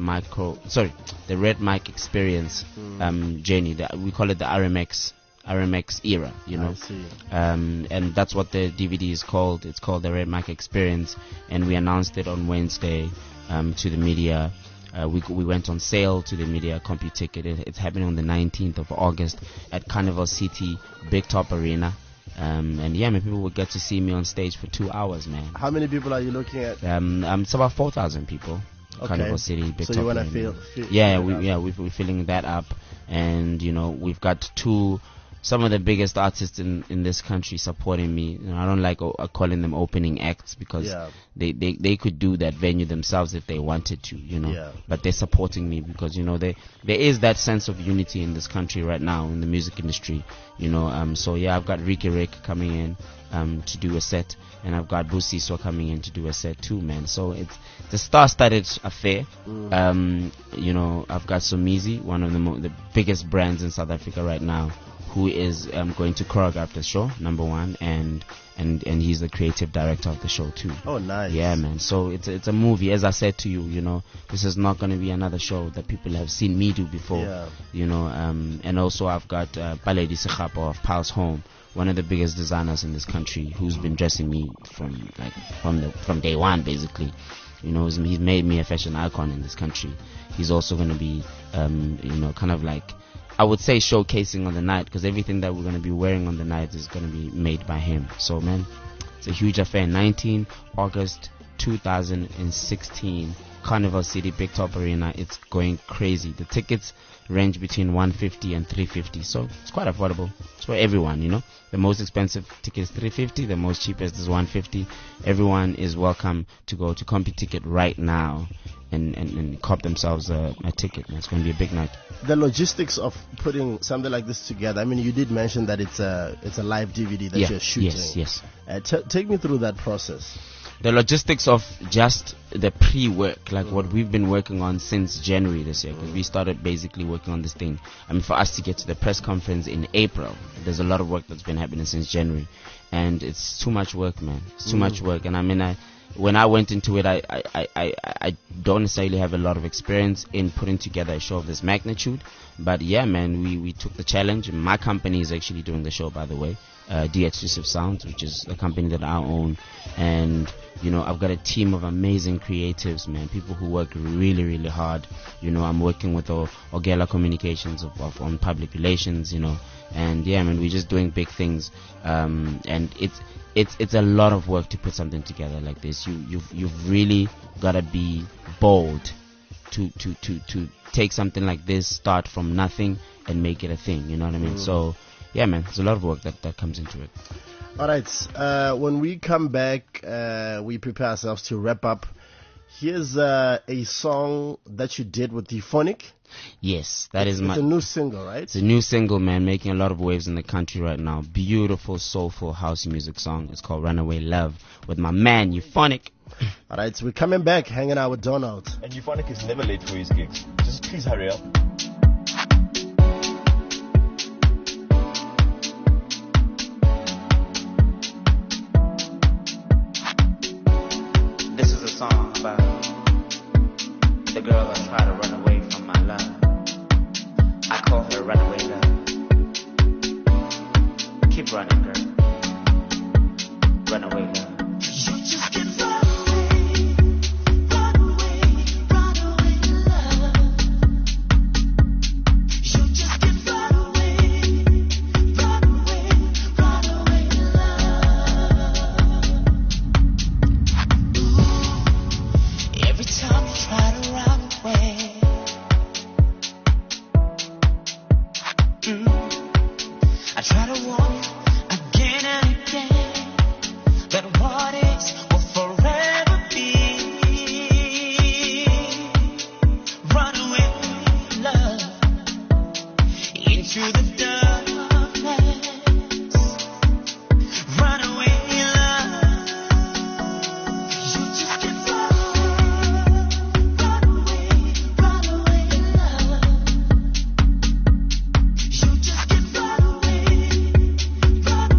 Mic Experience journey. We call it the RMX era, you know. I see. And that's what the DVD is called. It's called the Red Mic Experience, and we announced it on Wednesday to the media. We went on sale to the media, CompuTicket. It's happening on the 19th of August at Carnival City Big Top Arena. And yeah, man, people will get to see me on stage for 2 hours, man. How many people are you looking at? It's about 4,000 people. Okay. Carnival City Big So Top you wanna Arena. fill Yeah, it up. we're filling that up, and you know, we've got some of the biggest artists in this country supporting me. You know, I don't like calling them opening acts because Yeah. they could do that venue themselves if they wanted to, you know. Yeah. But they're supporting me because, you know, there is that sense of unity in this country right now in the music industry, you know. So yeah, I've got Ricky Rick coming in to do a set, and I've got Busiswa coming in to do a set too, man. So it's the star-studded affair. You know, I've got Somizi, one of the biggest brands in South Africa right now, who is going to choreograph the show, number one, and he's the creative director of the show too. Oh, nice. Yeah, man. So it's a movie. As I said to you, you know, this is not going to be another show that people have seen me do before. Yeah. You know, and also I've got Paledi Sekhapo of Pulse Home, one of the biggest designers in this country, who's been dressing me from day one, basically. You know, he's made me a fashion icon in this country. He's also going to be, you know, kind of like, I would say showcasing on the night, because everything that we're going to be wearing on the night is going to be made by him. So, man, it's a huge affair. 19 August 2016, Carnival City Big Top Arena. It's going crazy. The tickets range between 150 and 350, so it's quite affordable. It's for everyone, you know. The most expensive ticket is 350, the most cheapest is 150. Everyone is welcome to go to CompuTicket right now and cop themselves a ticket. It's going to be a big night. The logistics of putting something like this together. I mean, you did mention that it's a live DVD that you're shooting. Yes. Take me through that process. The logistics of just the pre-work, like what we've been working on since January this year, because we started basically working on this thing. I mean, for us to get to the press conference in April, there's a lot of work that's been happening since January, and it's too much work, man. It's too much work, and I mean, when I went into it, I don't necessarily have a lot of experience in putting together a show of this magnitude, but yeah, man, we took the challenge. My company is actually doing the show, by the way. D Exclusive Sounds, which is a company that I own. And I've got a team of amazing creatives, man, people who work really, really hard. I'm working with Ogela Communications on public relations, and yeah, man, we're just doing big things. And it's a lot of work to put something together like this. You've really gotta be bold to take something like this, start from nothing and make it a thing. You know what I mean? So yeah, man, there's a lot of work that comes into it. All right. When we come back, we prepare ourselves to wrap up. Here's a song that you did with Euphonic. Yes, it's a new single, right? It's a new single, man, making a lot of waves in the country right now. Beautiful, soulful house music song. It's called Runaway Love with my man Euphonic. All right, so we're coming back, hanging out with Donald. And Euphonic is never late for his gigs. Just please hurry up. This is a song about the girl that tried to run away from my love. I call her Runaway Love. Keep running, girl. Runaway love. You just get run away, love. You just get run away, love. Every time you try to run away, I try to warn you again and again that what is will forever be. Run away, love, into the darkness. Run away, love. You just get run away, love. You just get run away, love.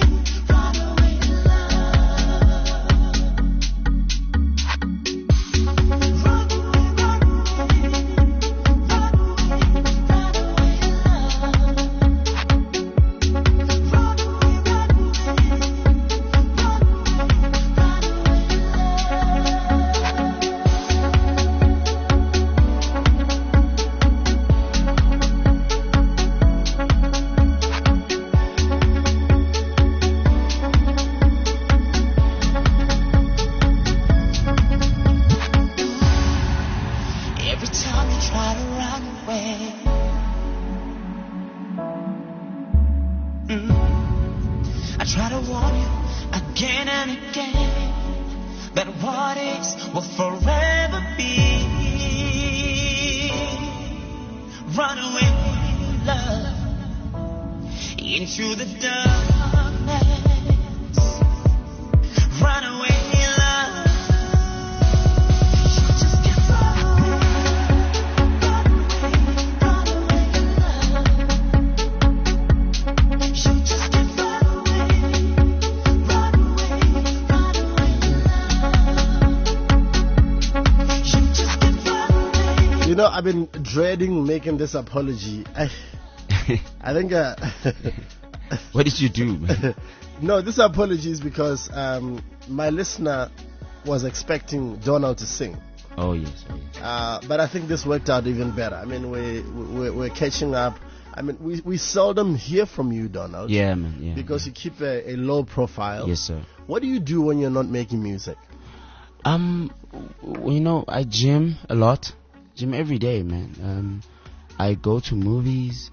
Every time you try to run away, I try to warn you again and again that what is will forever be. Run away, love, into the darkness. Run away, love. You just get run away, love. You just get run away, love. You just get run away. I've been dreading making this apology. I think. What did you do, man? No, this apology is because my listener was expecting Donald to sing. Oh yes. But I think this worked out even better. I mean, we're catching up. I mean, we seldom hear from you, Donald. Yeah, man. Yeah. Because you keep a low profile. Yes, sir. What do you do when you're not making music? I gym a lot. Gym every day, man. I go to movies,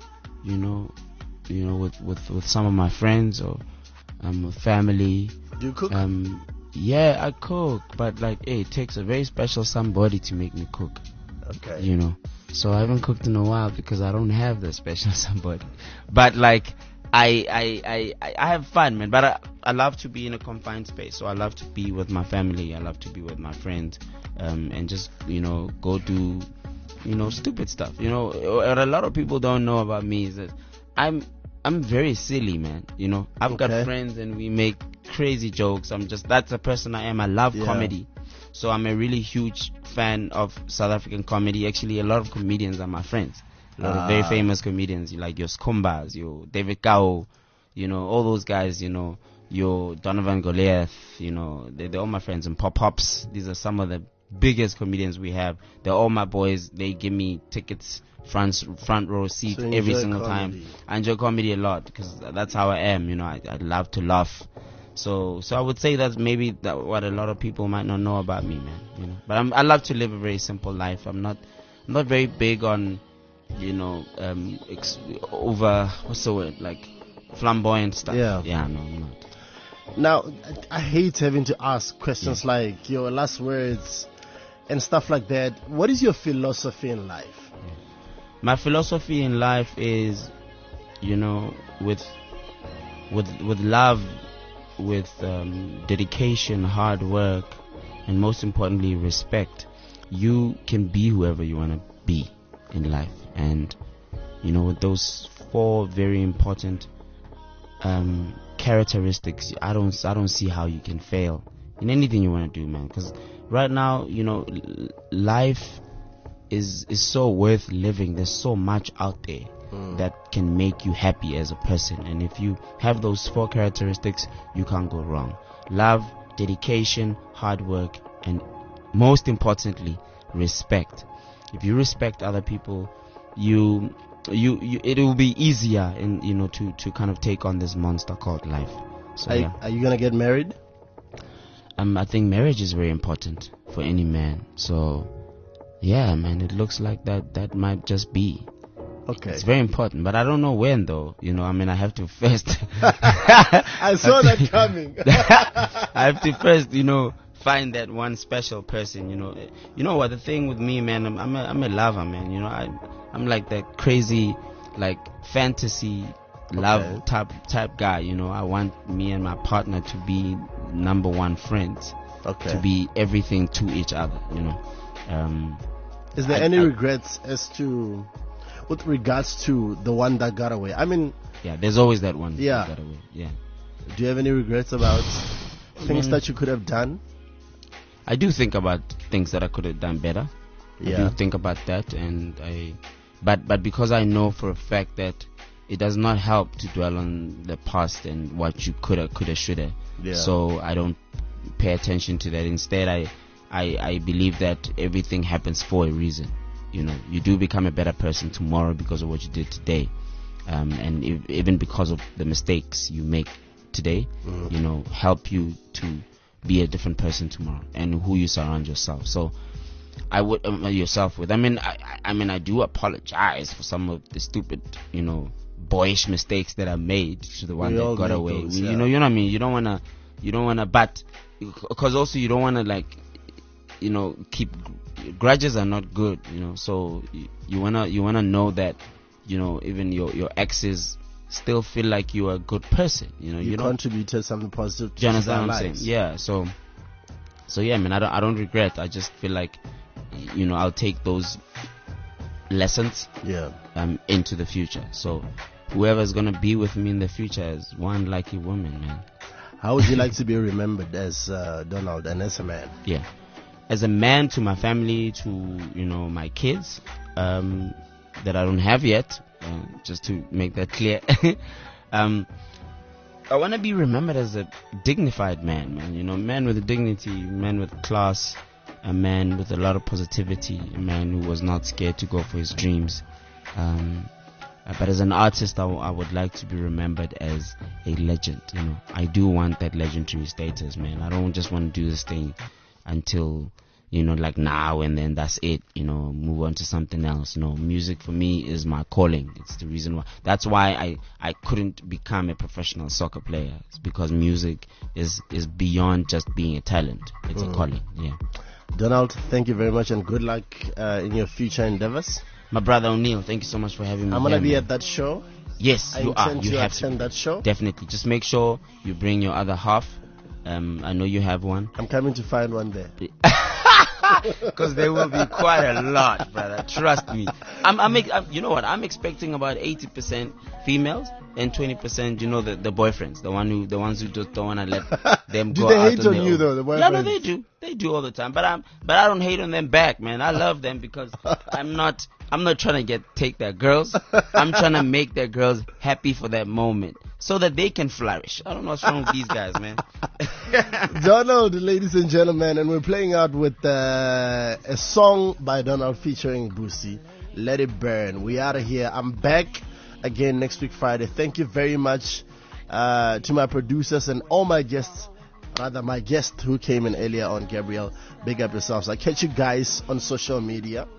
with some of my friends or with family. Do you cook? Yeah, I cook, but it takes a very special somebody to make me cook. Okay. So I haven't cooked in a while because I don't have the special somebody. But I have fun, man. But I love to be in a confined space. So I love to be with my family. I love to be with my friends, and just go do stupid stuff. What a lot of people don't know about me is that I'm very silly, man. I've got friends and we make crazy jokes. That's the person I am. I love comedy. So I'm a really huge fan of South African comedy. Actually, a lot of comedians are my friends. A lot of very famous comedians, like your Skumbas, your David Gao, you know, all those guys, you know, your Donovan Goliath, you know, they're all my friends. And Pop Pops, these are some of the biggest comedians we have. They're all my boys. They give me tickets, front row seat So you every enjoy single comedy. time. I enjoy comedy a lot because that's how I am, you know. I love to laugh. So I would say that's maybe what a lot of people might not know about me, man. You know, but I love to live a very simple life. I'm not very big on, you know, over, what's the word, like flamboyant stuff. Yeah. No, I'm not. Now, I hate having to ask questions like your last words and stuff like that. What is your philosophy in life? My philosophy in life is, you know, with love, with dedication, hard work, and most importantly, respect, you can be whoever you want to be in life. And, you know, with those 4 very important characteristics, I don't see how you can fail in anything you want to do, man. Because right now, you know, life is so worth living. There's so much out there that can make you happy as a person, and if you have those 4 characteristics, you can't go wrong. Love, dedication, hard work, and most importantly, respect. If you respect other people, you it will be easier, in, you know, to kind of take on this monster called life. So Are you gonna get married? I think marriage is very important for any man. So yeah, man, it looks like that might just be. Okay. It's very important, but I don't know when, though. You know, I mean, I have to first. I saw that coming. I have to first, you know, find that one special person. You know what? The thing with me, man, I'm a lover, man. You know, I'm like that crazy, like fantasy love type guy. You know, I want me and my partner to be number 1 friends. Okay. To be everything to each other. You know. Is there any regrets with regards to the one that got away? I mean, yeah, there's always that one. Yeah. That got away. Yeah. Do you have any regrets about things that you could have done? I do think about things that I could have done better. Yeah. I do think about that, but because I know for a fact that it does not help to dwell on the past and what you coulda, shoulda. Yeah. So I don't pay attention to that. Instead, I believe that everything happens for a reason. You know, you do become a better person tomorrow because of what you did today, and even because of the mistakes you make today, you know, help you to be a different person tomorrow, and who you surround yourself. So, I would yourself with. I mean, I do apologize for some of the stupid, you know, boyish mistakes that I made to the one that got away. You know what I mean. You don't wanna, but because also you don't wanna, like, you know, keep grudges are not good, you know. So you wanna know that, you know, even your exes still feel like you are a good person, you know. You contributed something positive to do you understand their what I'm lives. saying? Yeah. So yeah, man, I don't regret. I just feel like, you know, I'll take those lessons into the future. So whoever's gonna be with me in the future is one lucky woman, man. How would you like to be remembered as Donald and as a man? Yeah. As a man, to my family, to, you know, my kids, that I don't have yet, just to make that clear. I want to be remembered as a dignified man, you know, man with dignity, man with class, a man with a lot of positivity, a man who was not scared to go for his dreams. But as an artist, I would like to be remembered as a legend, you know. I do want that legendary status, man. I don't just want to do this thing until, you know, like now and then that's it, you know, move on to something else. You know, music for me is my calling. It's the reason why. That's why I couldn't become a professional soccer player. It's because music is beyond just being a talent. It's a calling. Yeah. Donald, thank you very much and good luck in your future endeavors. My brother O'Neill, thank you so much for having me. I'm gonna be at that show. Yes, you are. You have to attend that show. Definitely. Just make sure you bring your other half. I know you have one. I'm coming to find one there. Because there will be quite a lot, brother. Trust me. You know what? I'm expecting about 80% females and 20%, you know, the boyfriends, the ones who just don't want to let them go. Do they out hate on you though, the boyfriends? Yeah, no, they do. They do all the time. But I don't hate on them back, man. I love them because I'm not trying to take their girls. I'm trying to make their girls happy for that moment. so that they can flourish. I don't know what's wrong with these guys, man. Donald, ladies and gentlemen, and we're playing out with a song by Donald featuring Boosie, Let It Burn. We out of here. I'm back again next week Friday. Thank you very much to my producers and all my guests, rather my guest who came in earlier on, Gabriel. Big up yourselves. I'll catch you guys on social media.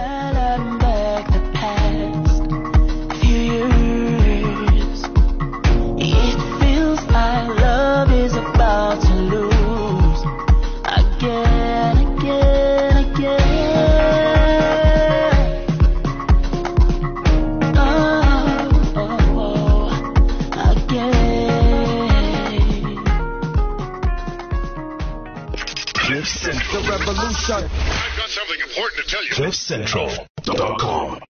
It feels like love is about to lose again. Cliff Central. The revolution. I've got something important to tell you. CliffCentral.com.